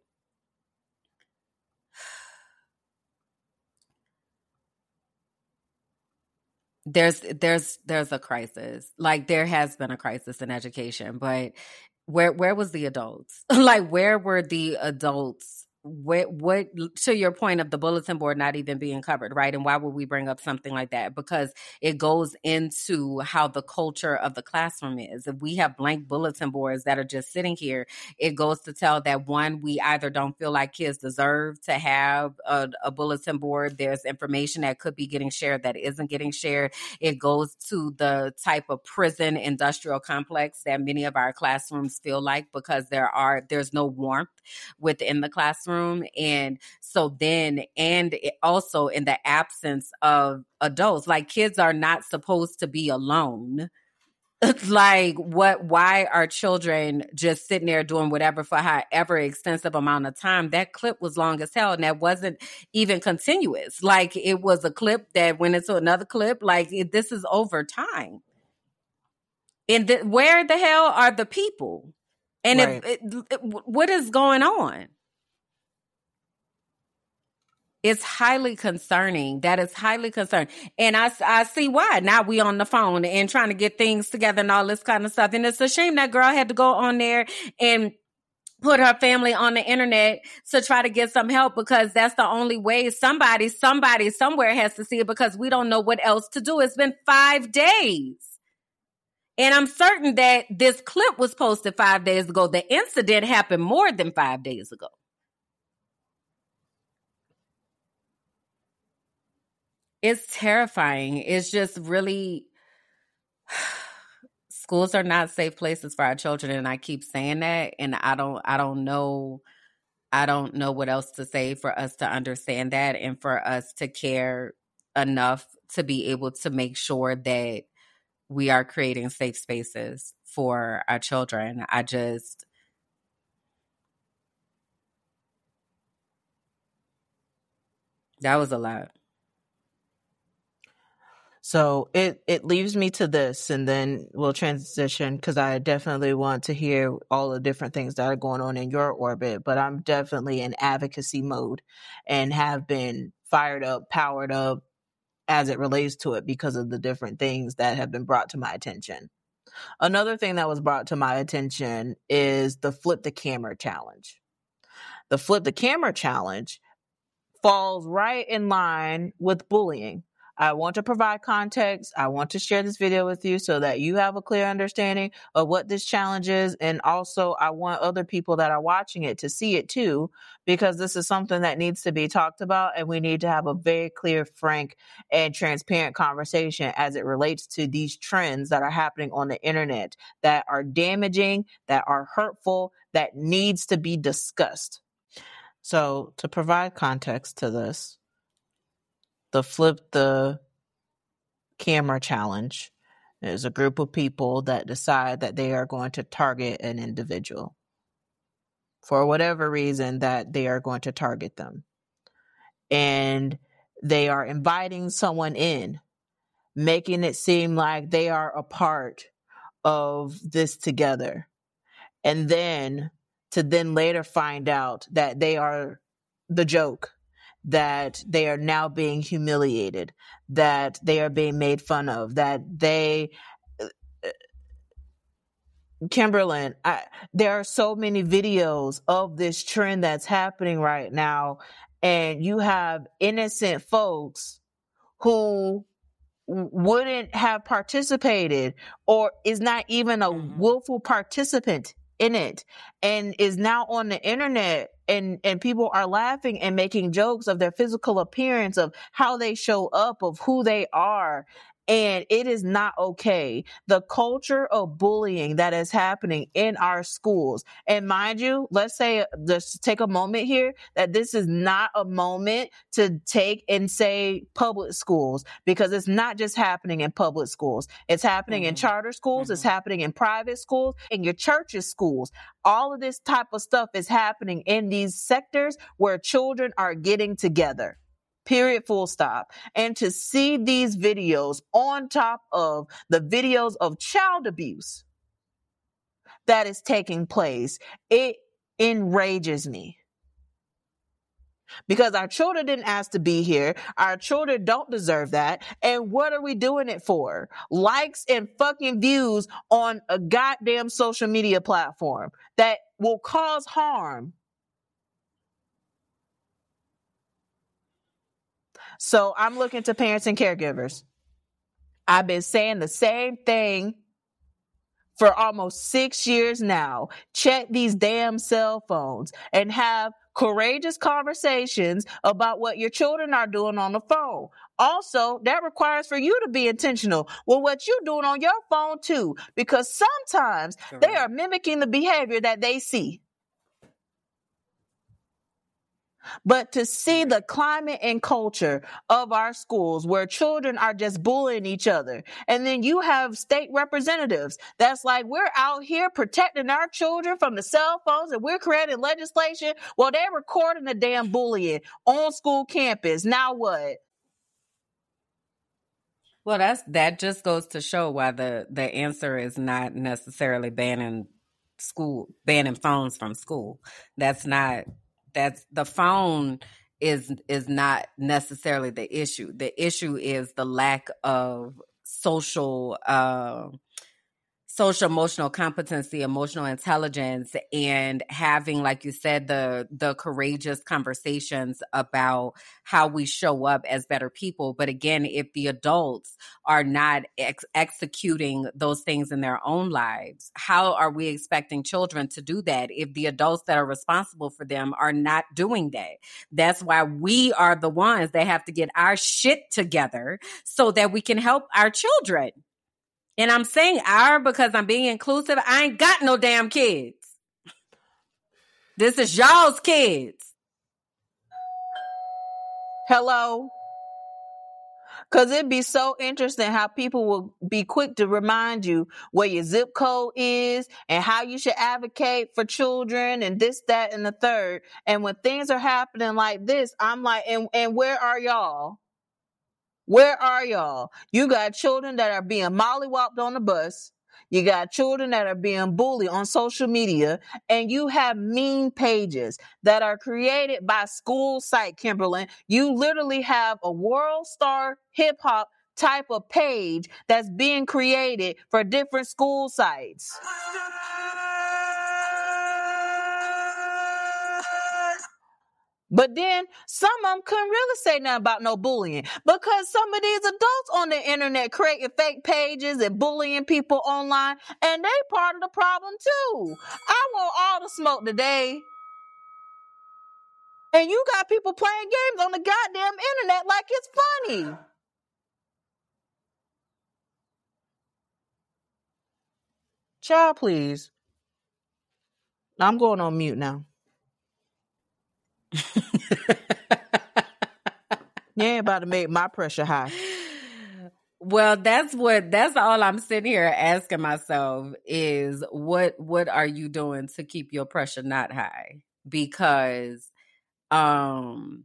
there's there's there's a crisis. Like, there has been a crisis in education, but where where was the adults? Like, where were the adults? What, what, to your point of the bulletin board not even being covered, right? And why would we bring up something like that? Because it goes into how the culture of the classroom is. If we have blank bulletin boards that are just sitting here, it goes to tell that, one, we either don't feel like kids deserve to have a, a bulletin board. There's information that could be getting shared that isn't getting shared. It goes to the type of prison industrial complex that many of our classrooms feel like, because there are there's no warmth within the classroom. And so then, and it also in the absence of adults, like, kids are not supposed to be alone. It's like, what, why are children just sitting there doing whatever for however extensive amount of time? That clip was long as hell, and that wasn't even continuous. Like, it was a clip that went into another clip. Like, it, this is over time. And the, where the hell are the people? And right. if it, it, what is going on? It's highly concerning. That is highly concerning. And I, I see why. Now we on the phone and trying to get things together and all this kind of stuff. And it's a shame that girl had to go on there and put her family on the internet to try to get some help, because that's the only way. Somebody, somebody, somewhere has to see it, because we don't know what else to do. It's been five days. And I'm certain that this clip was posted five days ago. The incident happened more than five days ago. It's terrifying. It's just really, schools are not safe places for our children. And I keep saying that. And I don't, I don't know, I don't know what else to say for us to understand that, and for us to care enough to be able to make sure that we are creating safe spaces for our children. I just, that was a lot. So it, it leaves me to this, and then we'll transition because I definitely want to hear all the different things that are going on in your orbit. But I'm definitely in advocacy mode and have been fired up, powered up as it relates to it because of the different things that have been brought to my attention. Another thing that was brought to my attention is the Flip the Camera Challenge. The Flip the Camera Challenge falls right in line with bullying. I want to provide context. I want to share this video with you so that you have a clear understanding of what this challenge is. And also, I want other people that are watching it to see it too, because this is something that needs to be talked about. And we need to have a very clear, frank, and transparent conversation as it relates to these trends that are happening on the internet that are damaging, that are hurtful, that needs to be discussed. So to provide context to this, the Flip the Camera Challenge is a group of people that decide that they are going to target an individual for whatever reason that they are going to target them. And they are inviting someone in, making it seem like they are a part of this together. And then to then later find out that they are the joke, that they are now being humiliated, that they are being made fun of, that they... Kimberlyn, I, there are so many videos of this trend that's happening right now, and you have innocent folks who wouldn't have participated or is not even a Mhm. willful participant in it and is now on the internet, and, and people are laughing and making jokes of their physical appearance, of how they show up, of who they are. And it is not okay. The culture of bullying that is happening in our schools. And mind you, let's say, let's take a moment here that this is not a moment to take and say public schools, because it's not just happening in public schools. It's happening in Mhm. charter schools. It's Mhm. happening in private schools, in your church's schools. All of this type of stuff is happening in these sectors where children are getting together. Period, full stop. And to see these videos on top of the videos of child abuse that is taking place, it enrages me. Because our children didn't ask to be here. Our children don't deserve that. And what are we doing it for? Likes and fucking views on a goddamn social media platform that will cause harm. So I'm looking to parents and caregivers. I've been saying the same thing for almost six years now. Check these damn cell phones and have courageous conversations about what your children are doing on the phone. Also, that requires for you to be intentional with what you're doing on your phone too, because sometimes Correct. they are mimicking the behavior that they see. But to see the climate and culture of our schools where children are just bullying each other. And then you have state representatives that's like, we're out here protecting our children from the cell phones and we're creating legislation. Well, they're recording the damn bullying on school campus. Now what? Well, that's that just goes to show why the the answer is not necessarily banning school, banning phones from school. That's not that's the phone is is not necessarily the issue. The issue is the lack of social uh, social emotional competency, emotional intelligence, and having, like you said, the the courageous conversations about how we show up as better people. But again, if the adults are not ex- executing those things in their own lives, how are we expecting children to do that if the adults that are responsible for them are not doing that? That's why we are the ones that have to get our shit together so that we can help our children. And I'm saying our because I'm being inclusive. I ain't got no damn kids. This is y'all's kids. Hello? Because it'd be so interesting how people will be quick to remind you where your zip code is and how you should advocate for children and this, that, and the third. And when things are happening like this, I'm like, and, and where are y'all? Where are y'all? You got children that are being mollywopped on the bus. You got children that are being bullied on social media, and you have meme pages that are created by school site, Kimberlyn. You literally have a world star hip hop type of page that's being created for different school sites. But then some of them couldn't really say nothing about no bullying because some of these adults on the internet creating fake pages and bullying people online, and they part of the problem too. I want all the smoke today. And you got people playing games on the goddamn internet like it's funny. Child, please. I'm going on mute now. You ain't about to make my pressure high. Well, that's what, that's all I'm sitting here asking myself is what, what are you doing to keep your pressure not high? Because, um,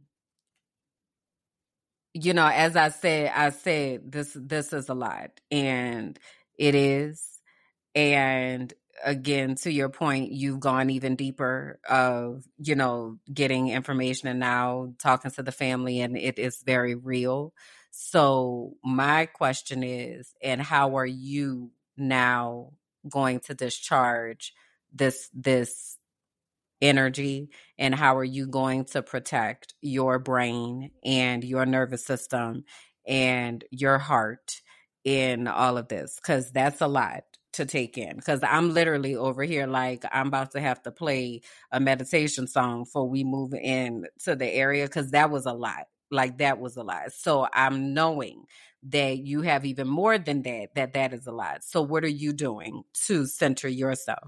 you know, as I said, I said, this, this is a lot, and it is. And again, to your point, you've gone even deeper of, you know, getting information and now talking to the family, and it is very real. So my question is, and how are you now going to discharge this, this energy, and how are you going to protect your brain and your nervous system and your heart in all of this? Because that's a lot to take in, because I'm literally over here like I'm about to have to play a meditation song before we move in to the area, because that was a lot. Like that was a lot. So I'm knowing that you have even more than that, that that is a lot. So what are you doing to center yourself?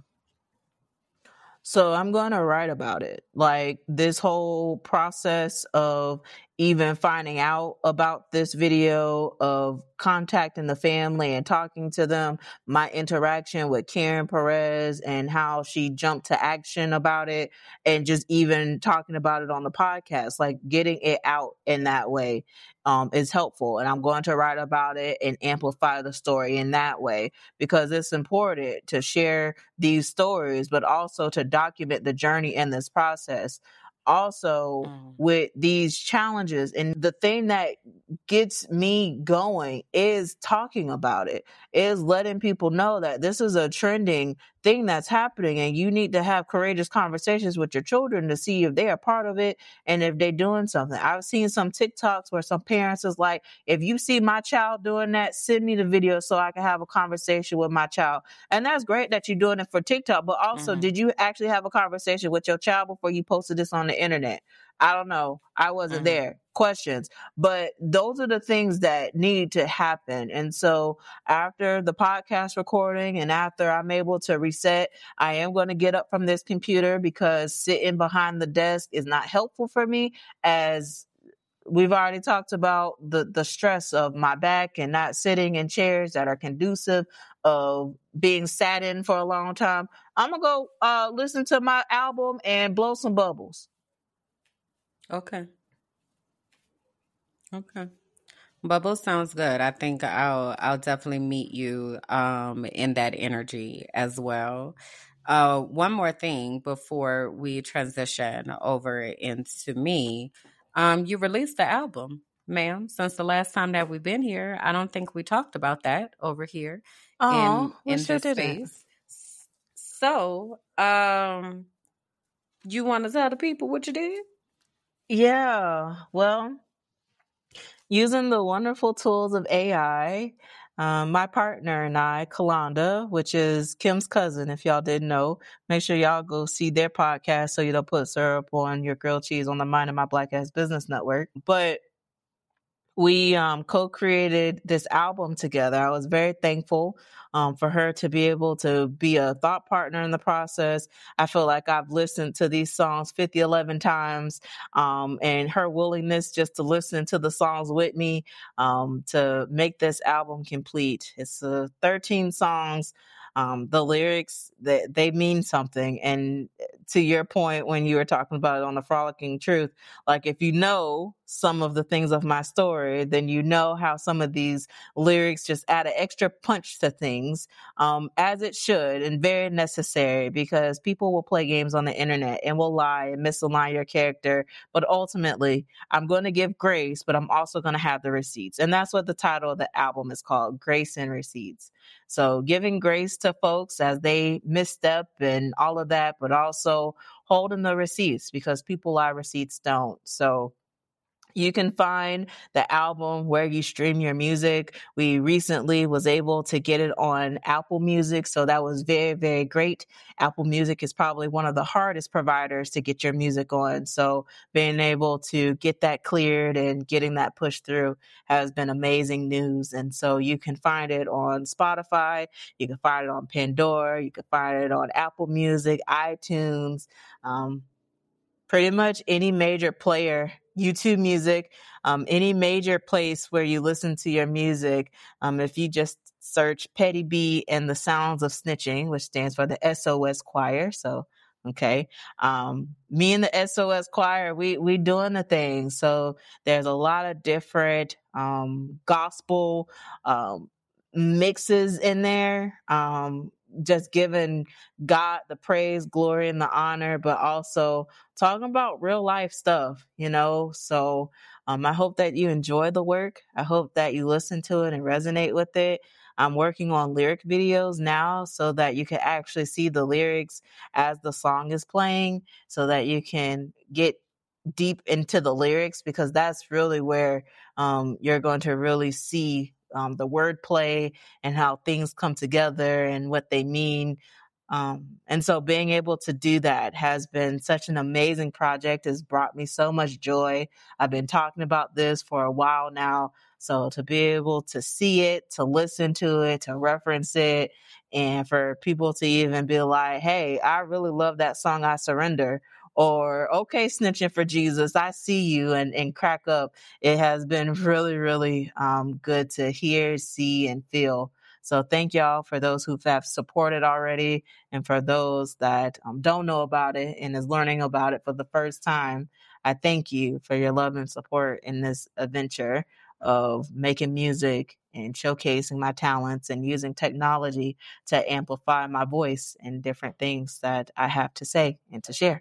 So I'm going to write about it. Like this whole process of even finding out about this video, of contacting the family and talking to them, my interaction with Karen Perez and how she jumped to action about it, and just even talking about it on the podcast, like getting it out in that way um, is helpful. And I'm going to write about it and amplify the story in that way, because it's important to share these stories, but also to document the journey in this process. Also, mm. with these challenges, and the thing that gets me going is talking about it, is letting people know that this is a trending thing that's happening, and you need to have courageous conversations with your children to see if they are part of it and if they're doing something. I've seen some TikToks where some parents is like, if you see my child doing that, send me the video so I can have a conversation with my child. And that's great that you're doing it for TikTok, but also, mm-hmm. did you actually have a conversation with your child before you posted this on the internet? I don't know. I wasn't mm-hmm. there. Questions. But those are the things that need to happen. And so after the podcast recording and after I'm able to reset, I am going to get up from this computer, because sitting behind the desk is not helpful for me, as we've already talked about the, the stress of my back and not sitting in chairs that are conducive of being sat in for a long time. I'm going to go uh, listen to my album and blow some bubbles. Okay. Okay. Bubbles sounds good. I think I'll I'll definitely meet you um in that energy as well. Uh one more thing before we transition over into me. Um you released the album, ma'am. Since the last time that we've been here, I don't think we talked about that over here oh, in in sure this space. So, um you want to tell the people what you did? Yeah, well, using the wonderful tools of A I, um, my partner and I, Kalanda, which is Kim's cousin, if y'all didn't know, make sure y'all go see their podcast so you don't put syrup on your grilled cheese on the Mind of My Black Ass Business Network. But we um, co-created this album together. I was very thankful um, for her to be able to be a thought partner in the process. I feel like I've listened to these songs fifty, eleven times, um, and her willingness just to listen to the songs with me um, to make this album complete. It's uh, thirteen songs. Um, the lyrics, they, they mean something. And to your point, when you were talking about it on the Frolicking Truth, like if you know some of the things of my story, then you know how some of these lyrics just add an extra punch to things, um, as it should, and very necessary, because people will play games on the internet and will lie and misalign your character. But ultimately, I'm going to give grace, but I'm also going to have the receipts. And that's what the title of the album is called, Grace and Receipts. So giving grace to folks as they misstep and all of that, but also holding the receipts, because people lie, receipts don't. So you can find the album where you stream your music. We recently was able to get it on Apple Music, so that was very, very great. Apple Music is probably one of the hardest providers to get your music on. So being able to get that cleared and getting that pushed through has been amazing news. And so you can find it on Spotify, you can find it on Pandora, you can find it on Apple Music, iTunes, um, pretty much any major player, YouTube Music, um, any major place where you listen to your music. Um, if you just search Petty B and the Sounds of Snitching, which stands for the S O S Choir. So, okay. Um, me and the S O S Choir, we, we doing the thing. So there's a lot of different, um, gospel, um, mixes in there. Um, just giving God the praise, glory, and the honor, but also talking about real life stuff, you know? So um, I hope that you enjoy the work. I hope that you listen to it and resonate with it. I'm working on lyric videos now so that you can actually see the lyrics as the song is playing, so that you can get deep into the lyrics, because that's really where um, you're going to really see Um, the wordplay and how things come together and what they mean. Um, and so being able to do that has been such an amazing project. It's brought me so much joy. I've been talking about this for a while now. So to be able to see it, to listen to it, to reference it, and for people to even be like, hey, I really love that song, I Surrender. Or, okay, Snitching for Jesus, I see you, and, and crack up. It has been really, really um, good to hear, see, and feel. So thank y'all for those who have supported already, and for those that um, don't know about it and is learning about it for the first time. I thank you for your love and support in this adventure of making music and showcasing my talents and using technology to amplify my voice and different things that I have to say and to share.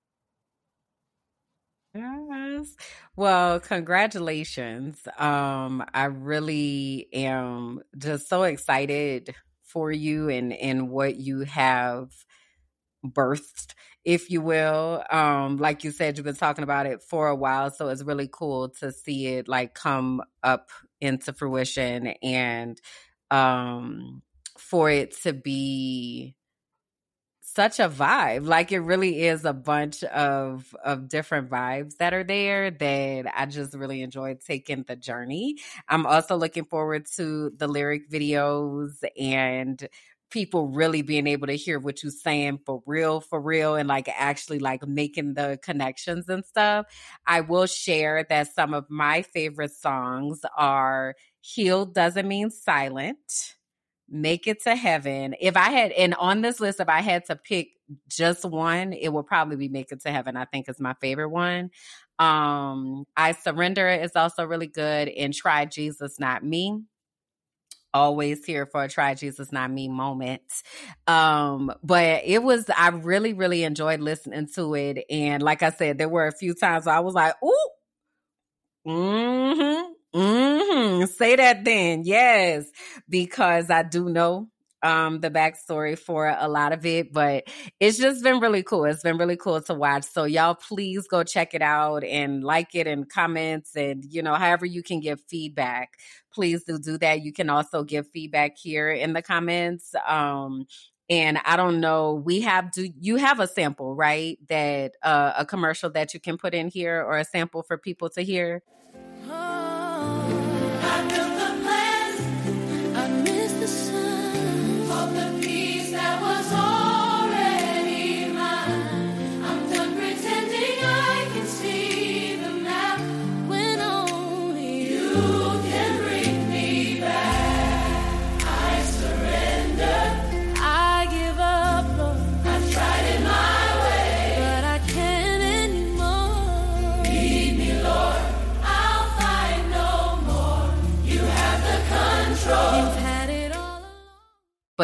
Yes. Well, congratulations. Um, I really am just so excited for you and, and what you have birthed, if you will. Um, like you said, you've been talking about it for a while, so it's really cool to see it like come up into fruition, and um, for it to be such a vibe. Like, it really is a bunch of of different vibes that are there that I just really enjoyed taking the journey. I'm also looking forward to the lyric videos and people really being able to hear what you're saying for real, for real, and like actually like making the connections and stuff. I will share that some of my favorite songs are Healed Doesn't Mean Silent, Make It to Heaven. If I had, and on this list, if I had to pick just one, it would probably be Make It to Heaven. I think is my favorite one. Um, I Surrender is also really good, and Try Jesus Not Me. Always here for a Try Jesus Not Me moment. Um, but it was, I really, really enjoyed listening to it. And like I said, there were a few times where I was like, ooh, mm-hmm. Mm-hmm. Say that then. Yes. Because I do know um, the backstory for a lot of it, but it's just been really cool. It's been really cool to watch. So y'all please go check it out and like it and comments, and, you know, however you can give feedback, please do do that. You can also give feedback here in the comments. Um, and I don't know, we have, do you have a sample, right? That uh, a commercial that you can put in here, or a sample for people to hear?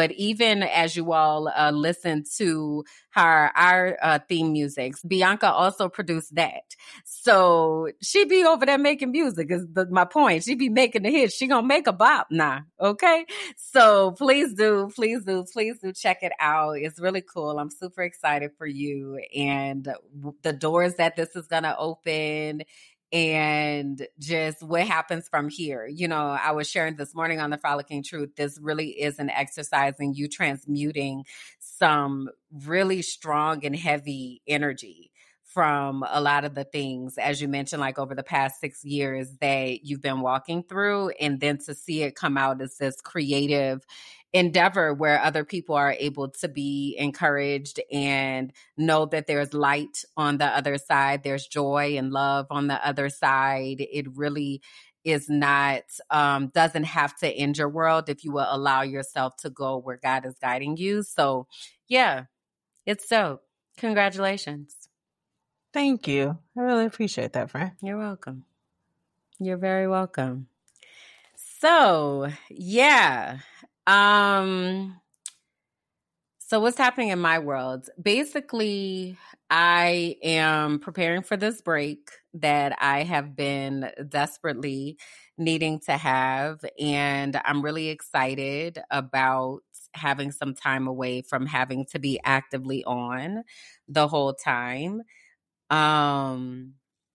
But even as you all uh, listen to her, our uh, theme music, Bianca also produced that. So she be over there making music is the, my point. She be making the hits. She gonna make a bop now. Okay. So please do, please do, please do check it out. It's really cool. I'm super excited for you and the doors that this is gonna open and just what happens from here. You know, I was sharing this morning on the Frolicking Truth. This really is an exercise in you transmuting some really strong and heavy energy from a lot of the things, as you mentioned, like over the past six years that you've been walking through, and then to see it come out as this creative endeavor where other people are able to be encouraged and know that there's light on the other side, there's joy and love on the other side. It really is not, um, doesn't have to end your world if you will allow yourself to go where God is guiding you. So yeah, it's dope. Congratulations. Thank you. I really appreciate that, friend. You're welcome. You're very welcome. So, yeah. Um, so what's happening in my world? Basically, I am preparing for this break that I have been desperately needing to have. And I'm really excited about having some time away from having to be actively on the whole time. Um,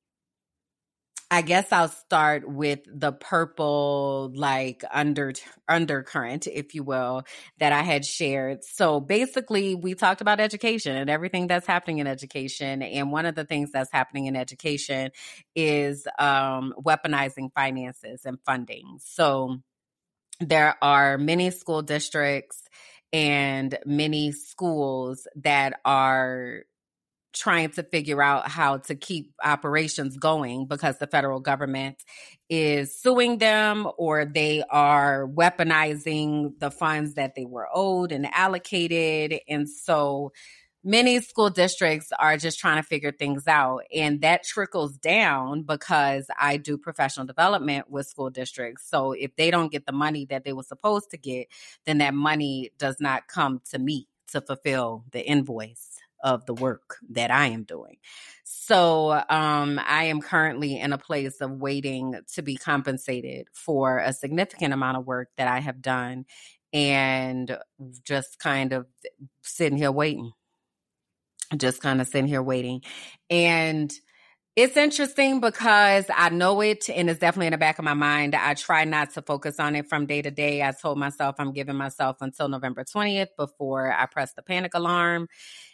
I guess I'll start with the purple, like under undercurrent, if you will, that I had shared. So basically, we talked about education and everything that's happening in education. And one of the things that's happening in education is um, weaponizing finances and funding. So there are many school districts and many schools that are trying to figure out how to keep operations going because the federal government is suing them or they are weaponizing the funds that they were owed and allocated. And so many school districts are just trying to figure things out. And that trickles down because I do professional development with school districts. So if they don't get the money that they were supposed to get, then that money does not come to me to fulfill the invoice of the work that I am doing. So um, I am currently in a place of waiting to be compensated for a significant amount of work that I have done and just kind of sitting here waiting, just kind of sitting here waiting. And it's interesting because I know it and it's definitely in the back of my mind. I try not to focus on it from day to day. I told myself I'm giving myself until November twentieth before I press the panic alarm.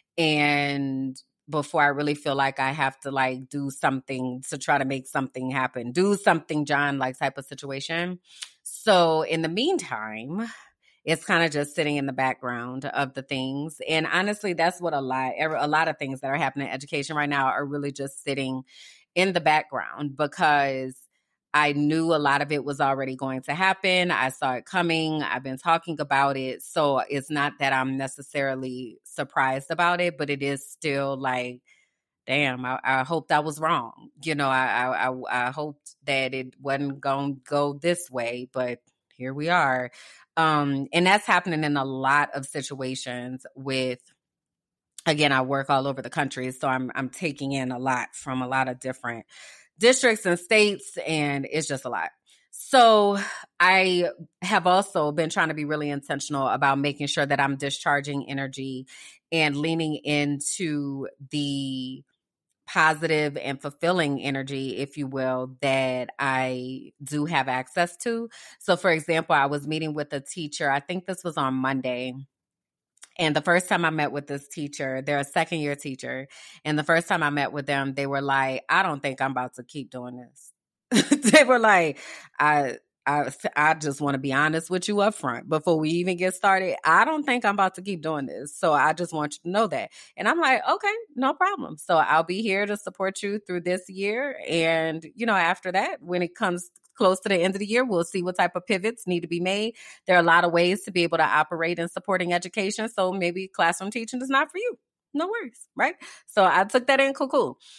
And before I really feel like I have to like do something to try to make something happen, do something, John, like type of situation. So in the meantime, it's kind of just sitting in the background of the things. And honestly, that's what a lot, a lot of things that are happening in education right now are really just sitting in the background because I knew a lot of it was already going to happen. I saw it coming. I've been talking about it. So it's not that I'm necessarily surprised about it, but it is still like, damn, I, I hoped I was wrong. You know, I, I, I hoped that it wasn't going to go this way, but here we are. Um, and that's happening in a lot of situations with, again, I work all over the country. So I'm, I'm taking in a lot from a lot of different districts and states, and it's just a lot. So I have also been trying to be really intentional about making sure that I'm discharging energy and leaning into the positive and fulfilling energy, if you will, that I do have access to. So for example, I was meeting with a teacher, I think this was on Monday. And the first time I met with this teacher, they're a second year teacher. And the first time I met with them, they were like, I don't think I'm about to keep doing this. They were like, I, I, I just want to be honest with you up front before we even get started. I don't think I'm about to keep doing this. So I just want you to know that. And I'm like, okay, no problem. So I'll be here to support you through this year. And, you know, after that, when it comes close to the end of the year, we'll see what type of pivots need to be made. There are a lot of ways to be able to operate in supporting education. So maybe classroom teaching is not for you. No worries, right? So I took that in, cool, cool.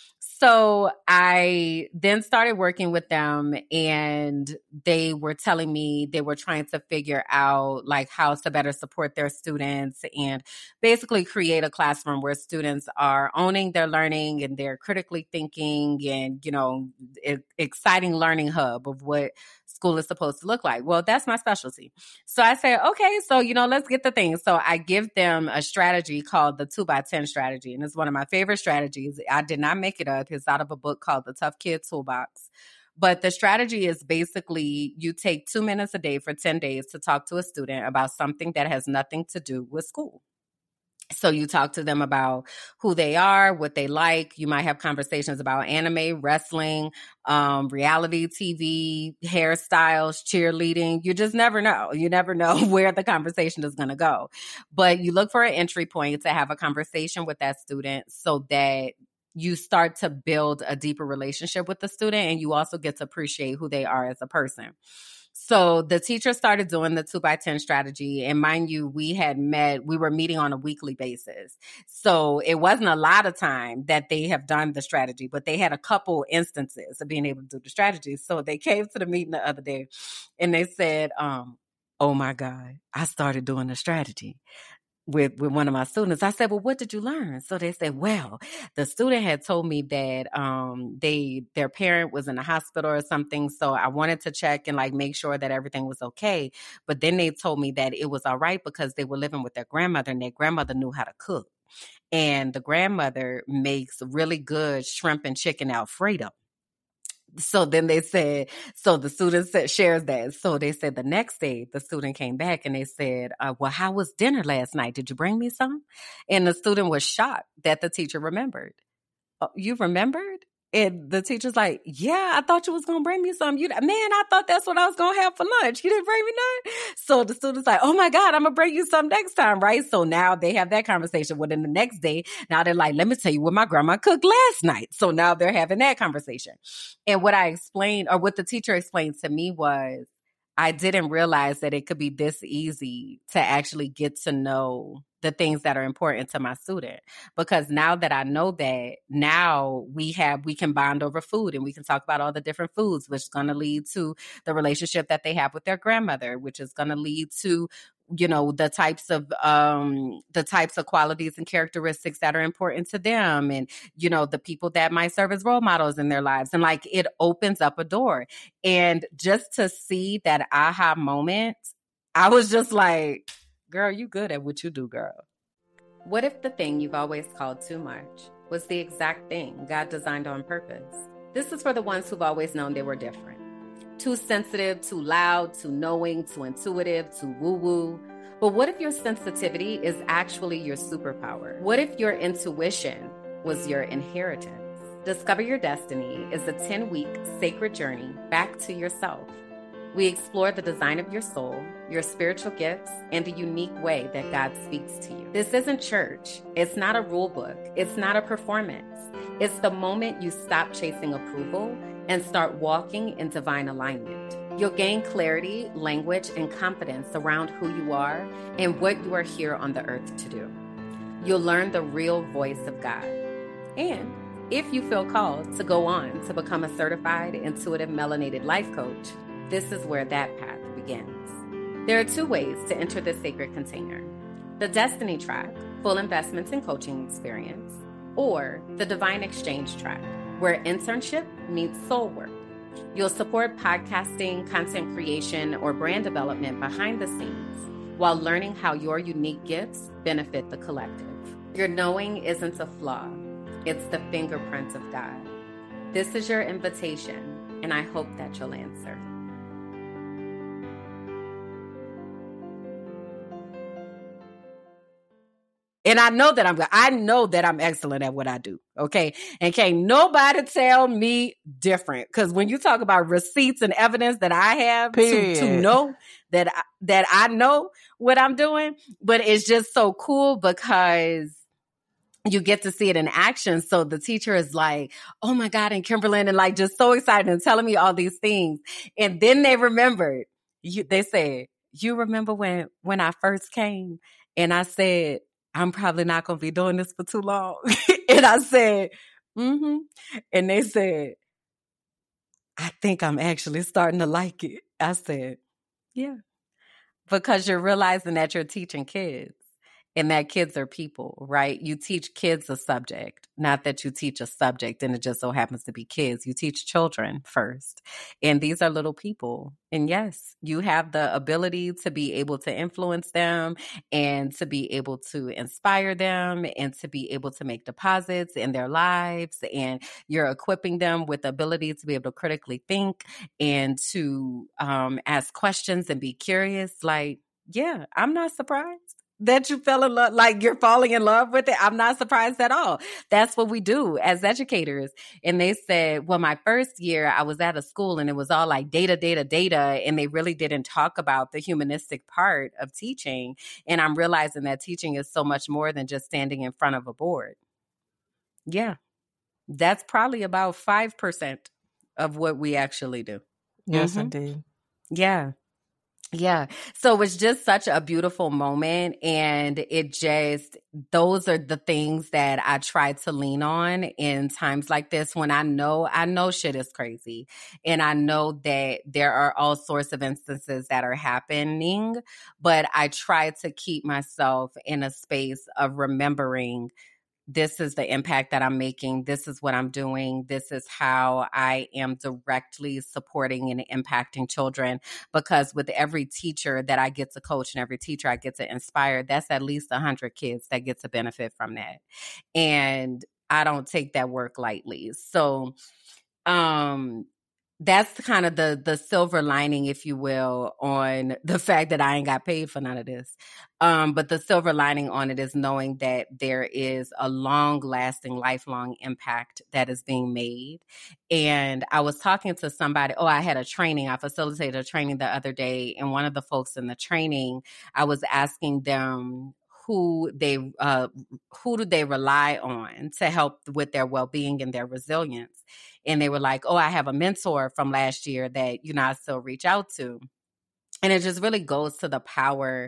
So I then started working with them, and they were telling me they were trying to figure out like how to better support their students and basically create a classroom where students are owning their learning and they're critically thinking and, you know, it, exciting learning hub of what school is supposed to look like. Well, that's my specialty. So I said, okay, so, you know, let's get the thing. So I give them a strategy called the two by ten strategy. And it's one of my favorite strategies. I did not make it up. It's out of a book called The Tough Kid Toolbox. But the strategy is basically you take two minutes a day for ten days to talk to a student about something that has nothing to do with school. So you talk to them about who they are, what they like. You might have conversations about anime, wrestling, um, reality T V, hairstyles, cheerleading. You just never know. You never know where the conversation is going to go. But you look for an entry point to have a conversation with that student so that you start to build a deeper relationship with the student, and you also get to appreciate who they are as a person. So the teacher started doing the two by ten strategy. And mind you, we had met, we were meeting on a weekly basis. So it wasn't a lot of time that they have done the strategy, but they had a couple instances of being able to do the strategy. So they came to the meeting the other day and they said, um, oh my God, I started doing the strategy with, with one of my students. I said, well, what did you learn? So they said, well, the student had told me that um, they their parent was in the hospital or something. So I wanted to check and like make sure that everything was okay. But then they told me that it was all right because they were living with their grandmother and their grandmother knew how to cook. And the grandmother makes really good shrimp and chicken Alfredo. So then they said, so the student said, shares that. So they said the next day, the student came back and they said, uh, well, how was dinner last night? Did you bring me some? And the student was shocked that the teacher remembered. Oh, you remembered? And the teacher's like, yeah, I thought you was going to bring me some. You, man, I thought that's what I was going to have for lunch. You didn't bring me none? So the student's like, oh my God, I'm going to bring you some next time, right? So now they have that conversation. Well, then the next day, now they're like, let me tell you what my grandma cooked last night. So now they're having that conversation. And what I explained, or what the teacher explained to me was, I didn't realize that it could be this easy to actually get to know the things that are important to my student. Because now that I know that, now we have, we can bond over food and we can talk about all the different foods, which is going to lead to the relationship that they have with their grandmother, which is going to lead to, you know, the types of, um, the types of qualities and characteristics that are important to them. And, you know, the people that might serve as role models in their lives. And like, it opens up a door. And just to see that aha moment, I was just like, girl, you good at what you do, girl. What if the thing you've always called too much was the exact thing God designed on purpose? This is for the ones who've always known they were different. Too sensitive, too loud, too knowing, too intuitive, too woo-woo. But what if your sensitivity is actually your superpower? What if your intuition was your inheritance? Discover Your Destiny is a ten-week sacred journey back to yourself. We explore the design of your soul, your spiritual gifts, and the unique way that God speaks to you. This isn't church. It's not a rule book. It's not a performance. It's the moment you stop chasing approval and start walking in divine alignment. You'll gain clarity, language, and confidence around who you are and what you are here on the earth to do. You'll learn the real voice of God. And if you feel called to go on to become a certified intuitive melanated life coach, this is where that path begins. There are two ways to enter this sacred container: the Destiny track, full investments and coaching experience, or the Divine Exchange track, where internship meets soul work. You'll support podcasting, content creation, or brand development behind the scenes while learning how your unique gifts benefit the collective. Your knowing isn't a flaw. It's the fingerprint of God. This is your invitation, and I hope that you'll answer. And I know that I'm I know that I'm excellent at what I do. Okay. And can't nobody tell me different. Because when you talk about receipts and evidence that I have to, to know that I, that I know what I'm doing, but it's just so cool because you get to see it in action. So the teacher is like, oh my God, and Kimberlyn, and like just so excited and telling me all these things. And then they remembered, you, they said, you remember when, when I first came and I said, I'm probably not going to be doing this for too long. And I said, Mm-hmm. And they said, I think I'm actually starting to like it. I said, yeah, because you're realizing that you're teaching kids. And that kids are people, right? You teach kids a subject, not that you teach a subject and it just so happens to be kids. You teach children first. And these are little people. And yes, you have the ability to be able to influence them and to be able to inspire them and to be able to make deposits in their lives. And you're equipping them with the ability to be able to critically think and to um, ask questions and be curious. Like, yeah, I'm not surprised that you fell in love, like you're falling in love with it. I'm not surprised at all. That's what we do as educators. And they said, well, my first year I was at a school and it was all like data, data, data. And they really didn't talk about the humanistic part of teaching. And I'm realizing that teaching is so much more than just standing in front of a board. Yeah. That's probably about five percent of what we actually do. Yes, Mm-hmm. indeed. Yeah. Yeah. So it's just such a beautiful moment. And it just, those are the things that I try to lean on in times like this when I know, I know shit is crazy. And I know that there are all sorts of instances that are happening, but I try to keep myself in a space of remembering this is the impact that I'm making. This is what I'm doing. This is how I am directly supporting and impacting children. Because with every teacher that I get to coach and every teacher I get to inspire, that's at least one hundred kids that get to benefit from that. And I don't take that work lightly. So, um, that's kind of the the silver lining, if you will, on the fact that I ain't got paid for none of this. Um, but the silver lining on it is knowing that there is a long-lasting, lifelong impact that is being made. And I was talking to somebody, oh, I had a training, I facilitated a training the other day, and one of the folks in the training, I was asking them who they uh, who do they rely on to help with their well-being and their resilience. And they were like, oh, I have a mentor from last year that, you know, I still reach out to. And it just really goes to the power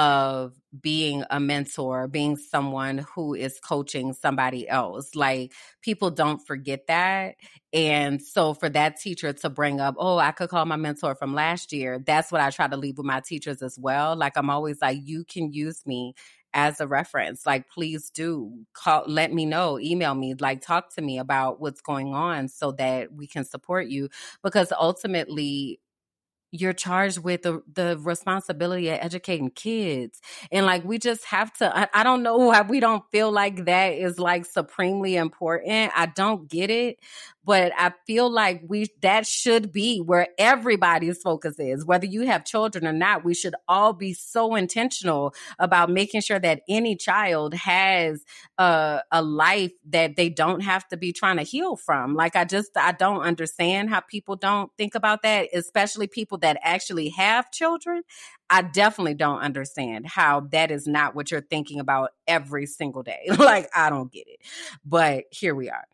of being a mentor, being someone who is coaching somebody else. Like, people don't forget that. And so for that teacher to bring up, oh, I could call my mentor from last year, that's what I try to leave with my teachers as well. Like, I'm always like, you can use me as a reference. Like, please do call, let me know, email me, like, talk to me about what's going on so that we can support you. Because ultimately, you're charged with the, the responsibility of educating kids. And like, we just have to, I, I don't know why we don't feel like that is like supremely important. I don't get it, but I feel like we, that should be where everybody's focus is. Whether you have children or not, we should all be so intentional about making sure that any child has a, a life that they don't have to be trying to heal from. Like, I just, I don't understand how people don't think about that, especially people that actually have children. I definitely don't understand how that is not what you're thinking about every single day. Like, I don't get it, but here we are.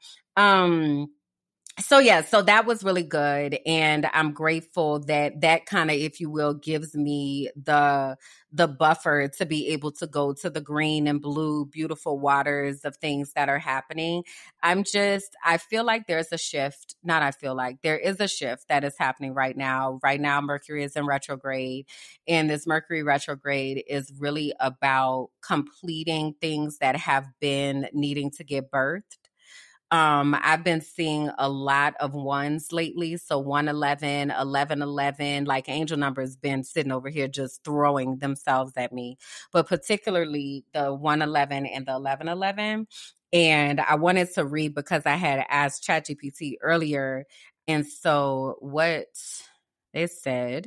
Um, So yeah, so that was really good. And I'm grateful that that kind of, if you will, gives me the the buffer to be able to go to the green and blue, beautiful waters of things that are happening. I'm just, I feel like there's a shift. Not I feel like, there is a shift that is happening right now. Right now, Mercury is in retrograde. And this Mercury retrograde is really about completing things that have been needing to get birthed. Um, I've been seeing a lot of ones lately. So one eleven, eleven eleven, like angel numbers been sitting over here just throwing themselves at me, but particularly the one eleven and the eleven eleven. And I wanted to read because I had asked ChatGPT earlier. And so what it said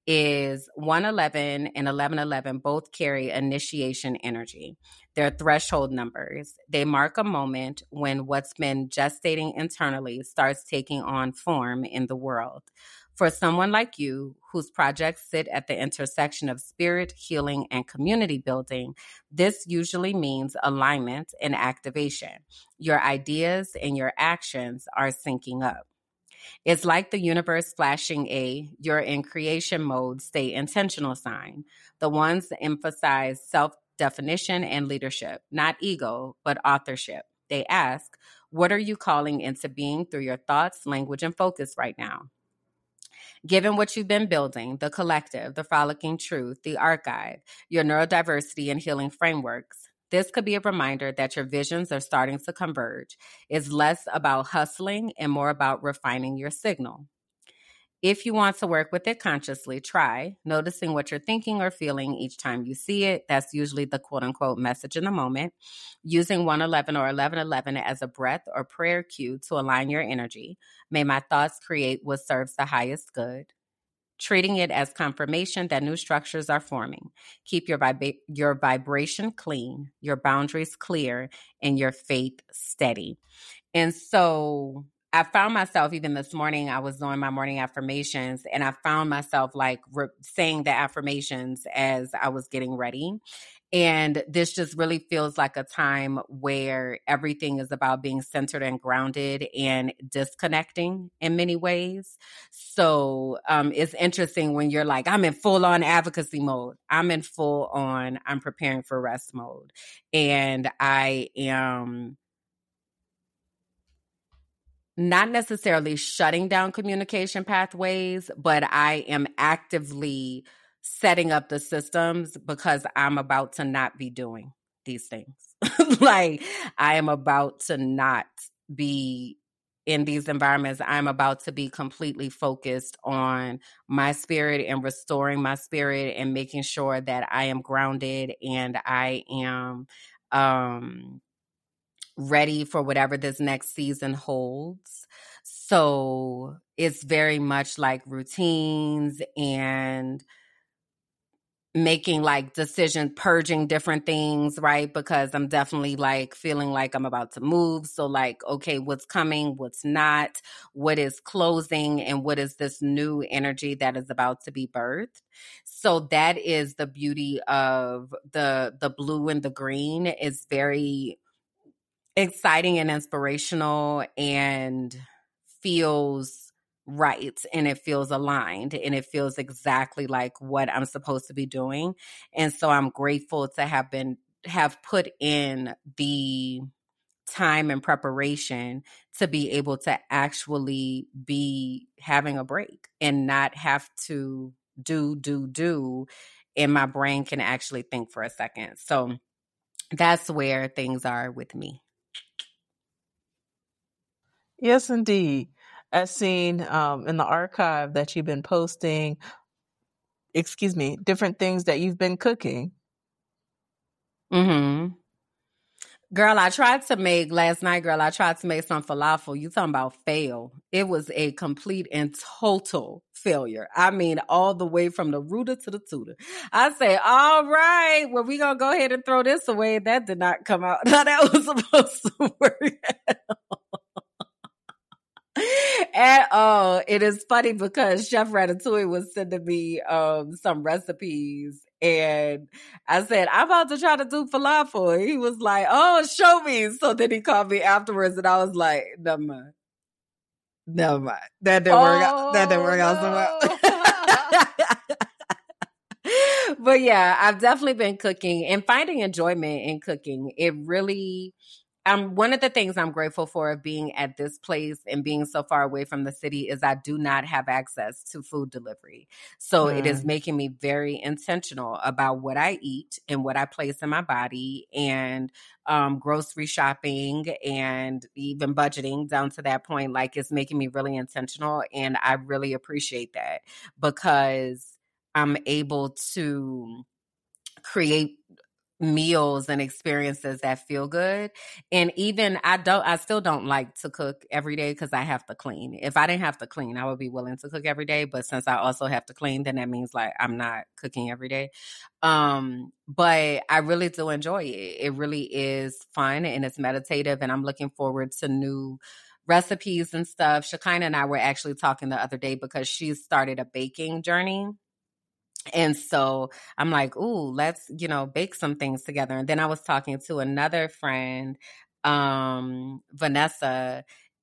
is one eleven and eleven eleven both carry initiation energy. They're threshold numbers. They mark a moment when what's been gestating internally starts taking on form in the world. For someone like you, whose projects sit at the intersection of spirit, healing, and community building, this usually means alignment and activation. Your ideas and your actions are syncing up. It's like the universe flashing a "you're in creation mode, stay intentional" sign. The ones that emphasize self-definition and leadership, not ego, but authorship. They ask, What are you calling into being through your thoughts, language, and focus right now? Given what you've been building, the collective, the frolicking truth, the archive, your neurodiversity and healing frameworks, this could be a reminder that your visions are starting to converge. It's less about hustling and more about refining your signal. If you want to work with it consciously, try noticing what you're thinking or feeling each time you see it. That's usually the quote unquote message in the moment. Using one eleven or eleven eleven as a breath or prayer cue to align your energy. May my thoughts create what serves the highest good. Treating it as confirmation that new structures are forming. Keep your, vib- your vibration clean, your boundaries clear, and your faith steady. And so I found myself, even this morning, I was doing my morning affirmations, and I found myself like re- saying the affirmations as I was getting ready. And this just really feels like a time where everything is about being centered and grounded and disconnecting in many ways. So um, it's interesting when you're like, I'm in full on advocacy mode. I'm in full on, I'm preparing for rest mode. And I am not necessarily shutting down communication pathways, but I am actively setting up the systems because I'm about to not be doing these things. Like, I am about to not be in these environments. I'm about to be completely focused on my spirit and restoring my spirit and making sure that I am grounded and I am um, ready for whatever this next season holds. So it's very much like routines and making like decisions, purging different things, right? Because I'm definitely like feeling like I'm about to move. So like, okay, what's coming, what's not, what is closing, and what is this new energy that is about to be birthed. So that is the beauty of the the blue and the green. Is very exciting and inspirational and feels right, and it feels aligned, and it feels exactly like what I'm supposed to be doing. And so I'm grateful to have been have put in the time and preparation to be able to actually be having a break and not have to do do do and my brain can actually think for a second. So that's where things are with me. Yes, indeed. I've seen um, in the archive that you've been posting, excuse me, different things that you've been cooking. Mm-hmm. Girl, I tried to make last night, girl, I tried to make some falafel. You talking about fail. It was a complete and total failure. I mean, all the way from the rooter to the tutor. I say, all right, well, we gonna go ahead and throw this away. That did not come out. Now that was supposed to work at all. At all. It is funny because Chef Ratatouille was sending me um, some recipes, and I said, I'm about to try to do falafel. And he was like, oh, show me. So then he called me afterwards, and I was like, never mind. Never mind. That didn't Oh, work out. That didn't work no. out so well. But yeah, I've definitely been cooking and finding enjoyment in cooking. It really... Um, one of the things I'm grateful for of being at this place and being so far away from the city is I do not have access to food delivery. So mm. it is making me very intentional about what I eat and what I place in my body, and um, grocery shopping and even budgeting down to that point. Like, it's making me really intentional, and I really appreciate that because I'm able to create meals and experiences that feel good. And even I don't, I still don't like to cook every day because I have to clean. If I didn't have to clean, I would be willing to cook every day. But since I also have to clean, then that means like I'm not cooking every day. Um, but I really do enjoy it. It really is fun and it's meditative, and I'm looking forward to new recipes and stuff. Shekinah and I were actually talking the other day because she started a baking journey. And so I'm like, ooh, let's, you know, bake some things together. And then I was talking to another friend, um, Vanessa,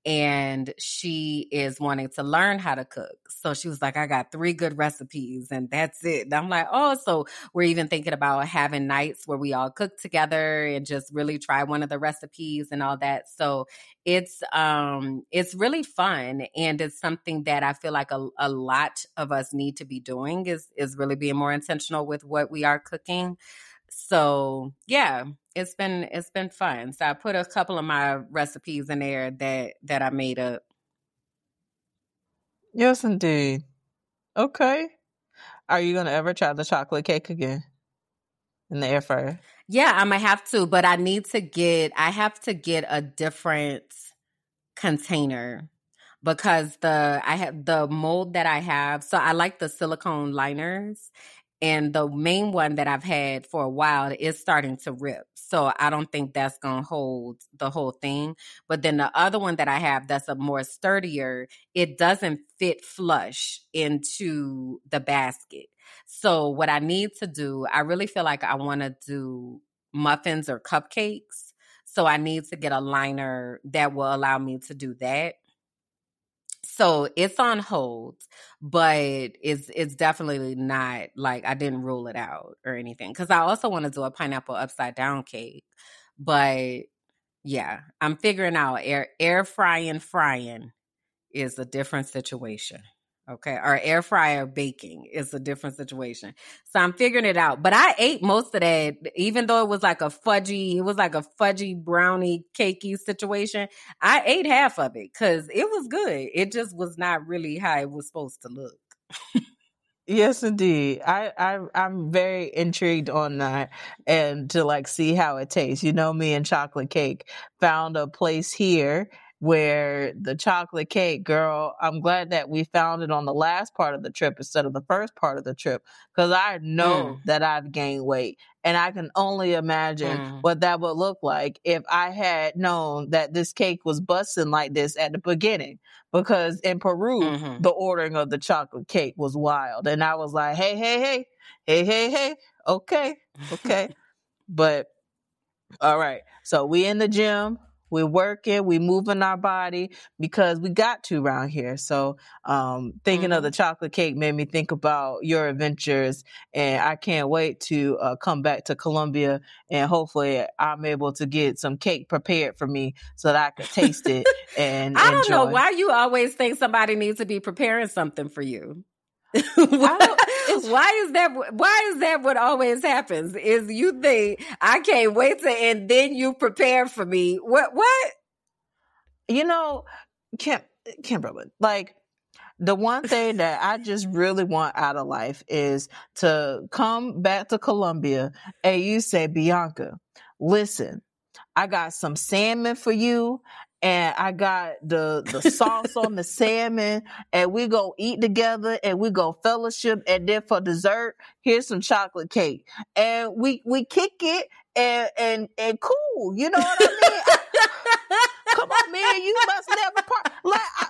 and she is wanting to learn how to cook. So she was like, I got three good recipes and that's it. And I'm like, oh, so we're even thinking about having nights where we all cook together and just really try one of the recipes and all that. So it's um it's really fun, and it's something that I feel like a, a lot of us need to be doing is is really being more intentional with what we are cooking. So yeah, it's been it's been fun. So I put a couple of my recipes in there that that I made up. Yes, indeed. Okay. Are you gonna ever try the chocolate cake again in the air fryer? Yeah, I'm gonna have to, but I need to get I have to get a different container because the I have the mold that I have. So I like the silicone liners. And the main one that I've had for a while is starting to rip. So I don't think that's going to hold the whole thing. But then the other one that I have that's a more sturdier, it doesn't fit flush into the basket. So what I need to do, I really feel like I want to do muffins or cupcakes. So I need to get a liner that will allow me to do that. So it's on hold, but it's it's definitely not like I didn't rule it out or anything. Because I also want to do a pineapple upside down cake. But yeah, I'm figuring out air air frying frying is a different situation. Okay. Or air fryer baking is a different situation. So I'm figuring it out. But I ate most of that, even though it was like a fudgy, it was like a fudgy brownie cakey situation. I ate half of it because it was good. It just was not really how it was supposed to look. Yes, indeed. I, I, I'm very intrigued on that and to like see how it tastes. You know, me and chocolate cake found a place here where the chocolate cake, girl, I'm glad that we found it on the last part of the trip instead of the first part of the trip, because I know Mm. that I've gained weight, and I can only imagine Mm. what that would look like if I had known that this cake was busting like this at the beginning, because in Peru, Mhm. the ordering of the chocolate cake was wild. And I was like, hey, hey, hey, hey, hey, hey, okay, okay. But all right. So we in the gym, we're working, we moving our body because we got to around here. So um, thinking of Mhm. the chocolate cake made me think about your adventures, and I can't wait to uh, come back to Colombia, and hopefully I'm able to get some cake prepared for me so that I could taste it and I don't know enjoy. why you always think somebody needs to be preparing something for you. I don't- it's- why is that? Why is that what always happens? Is you think I can't wait to, and then you prepare for me? What? What? You know, Kim, Kimberly, like the one thing that I just really want out of life is to come back to Colombia and you say, Bianca, listen, I got some salmon for you, and I got the the sauce on the salmon, and we go eat together and we go fellowship, and then for dessert, here's some chocolate cake. And we we kick it and and and cool. You know what I mean? I, come on, man, you must never part. Like I,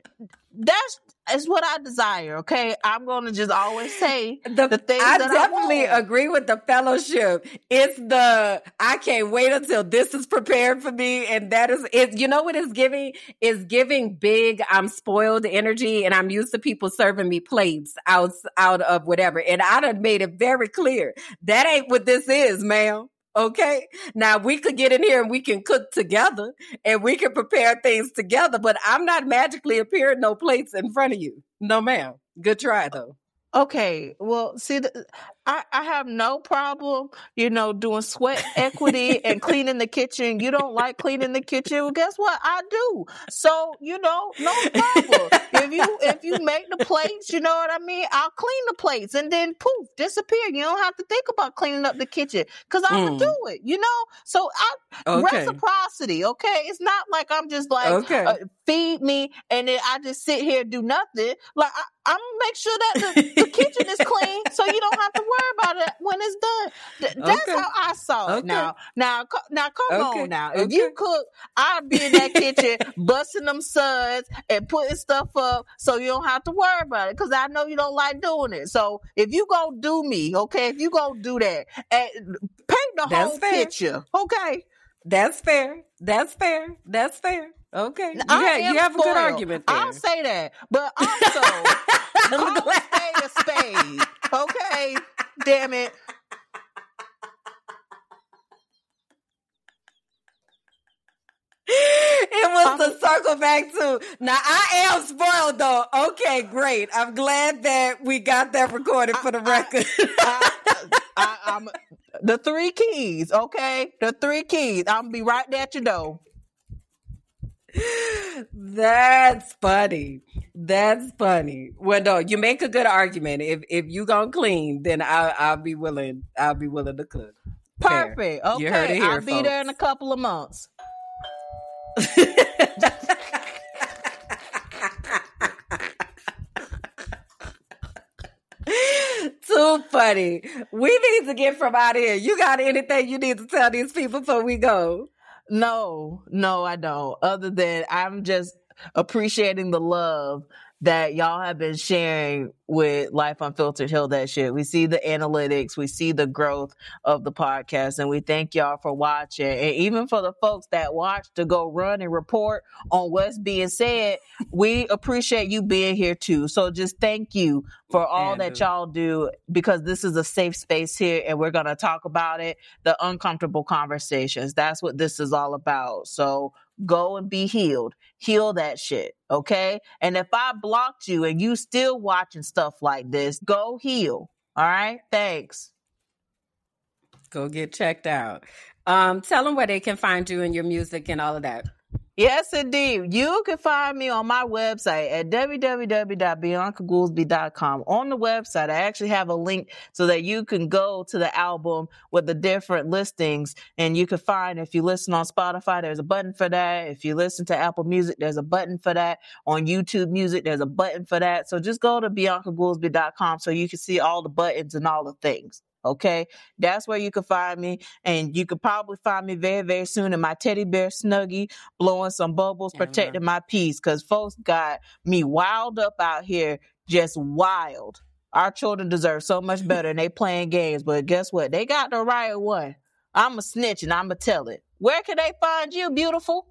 that's is what I desire. Okay, I'm gonna just always say The, the things I that definitely I want. agree with the fellowship. It's the I can't wait until this is prepared for me, and that is it. You know what it's giving? It's giving big. I'm spoiled energy, and I'm used to people serving me plates out out of whatever. And I done made it very clear that ain't what this is, ma'am. Okay. Now we could get in here and we can cook together and we can prepare things together, but I'm not magically appearing no plates in front of you. No, ma'am. Good try though. Okay, well, see, the, I, I have no problem, you know, doing sweat equity and cleaning the kitchen. You don't like cleaning the kitchen? Well, guess what? I do. So, you know, no problem. If you if you make the plates, you know what I mean? I'll clean the plates and then poof, disappear. You don't have to think about cleaning up the kitchen because I'm Mm. gonna do it, you know? So I Okay. reciprocity, okay? It's not like I'm just like Okay. uh, feed me and then I just sit here and do nothing. Like I, I'm gonna make sure that the, the kitchen is clean so you don't have to worry about it when it's done. Th- That's Okay. how I saw it. Okay. Now, now, co- now, come Okay. on now. If Okay. you cook, I'd be in that kitchen busting them suds and putting stuff up so you don't have to worry about it because I know you don't like doing it. So if you go do me, okay, if you go do that, and paint the That's whole fair. picture, okay? That's fair. That's fair. That's fair. Okay. You, I ha- am you have a good spoiled. argument there. I'll say that. But also, I'm call a glad. spade a spade. Okay? Damn it. It was I'm- the circle back to. Now, I am spoiled, though. Okay, great. I'm glad that we got that recorded for the record. I, I, I'm the three keys, okay? The three keys. I'm gonna be right there at your door. That's funny. That's funny. Well, no, you make a good argument. If if you gonna clean, then I'll I'll be willing. I'll be willing to cook. Fair. Perfect. You heard Okay, it here, I'll be there in a folks. couple of months. Too funny. We need to get from out here. You got anything you need to tell these people before we go? No, no, I don't. Other than I'm just appreciating the love that y'all have been sharing with Life Unfiltered. Heal That Shit. We see the analytics, we see the growth of the podcast, and we thank y'all for watching. And even for the folks that watch to go run and report on what's being said, we appreciate you being here too. So just thank you for all that y'all do, because this is a safe space here and we're going to talk about it. The uncomfortable conversations. That's what this is all about. So go and be healed. Heal that shit. Okay. And if I blocked you and you still watching stuff like this, go heal. All right. Thanks. Go get checked out. Um, tell them where they can find you and your music and all of that. Yes, indeed. You can find me on my website at w w w dot bianca goolsby dot com. On the website, I actually have a link so that you can go to the album with the different listings, and you can find, if you listen on Spotify, there's a button for that. If you listen to Apple Music, there's a button for that. On YouTube Music, there's a button for that. So just go to bianca goolsby dot com so you can see all the buttons and all the things. Okay, that's where you can find me, and you could probably find me very, very soon in my teddy bear snuggie, blowing some bubbles, protecting my peace, because folks got me wild up out here, just wild. Our children deserve so much better, and they playing games, but guess what? They got the right one. I'm a snitch, and I'm going to tell it. Where can they find you, beautiful?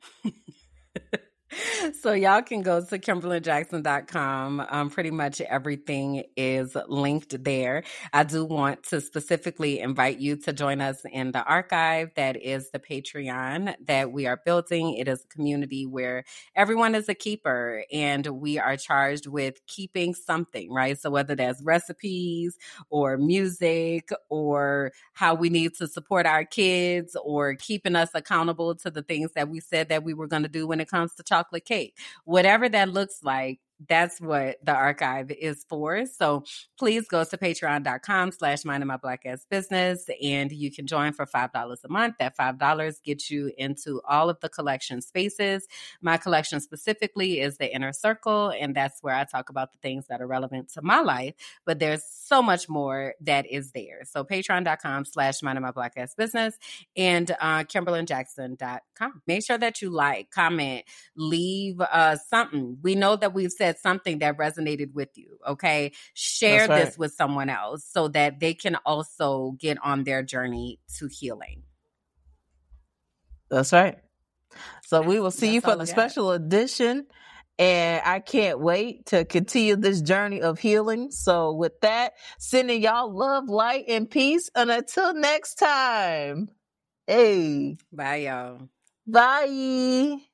So y'all can go to kimberlyn jackson dot com. Um, pretty much everything is linked there. I do want to specifically invite you to join us in the archive. That is the Patreon that we are building. It is a community where everyone is a keeper, and we are charged with keeping something, right? So whether that's recipes or music or how we need to support our kids or keeping us accountable to the things that we said that we were going to do when it comes to chocolate cake, whatever that looks like, that's what the archive is for. So please go to patreon.com slash minding my black ass business, and you can join for five dollars a month. That five dollars gets you into all of the collection spaces. My collection specifically is the Inner Circle, and that's where I talk about the things that are relevant to my life, but there's so much more that is there. So patreon.com slash minding my black ass business and uh, kimberlyn jackson dot com. Make sure that you like, comment, leave uh, something. We know that we've said something that resonated with you, okay? Share That's right. this with someone else so that they can also get on their journey to healing. That's right. So we will see you That's all for the I got. special edition. And I can't wait to continue this journey of healing. So with that, sending y'all love, light, and peace. And until next time, hey, Bye, y'all. bye.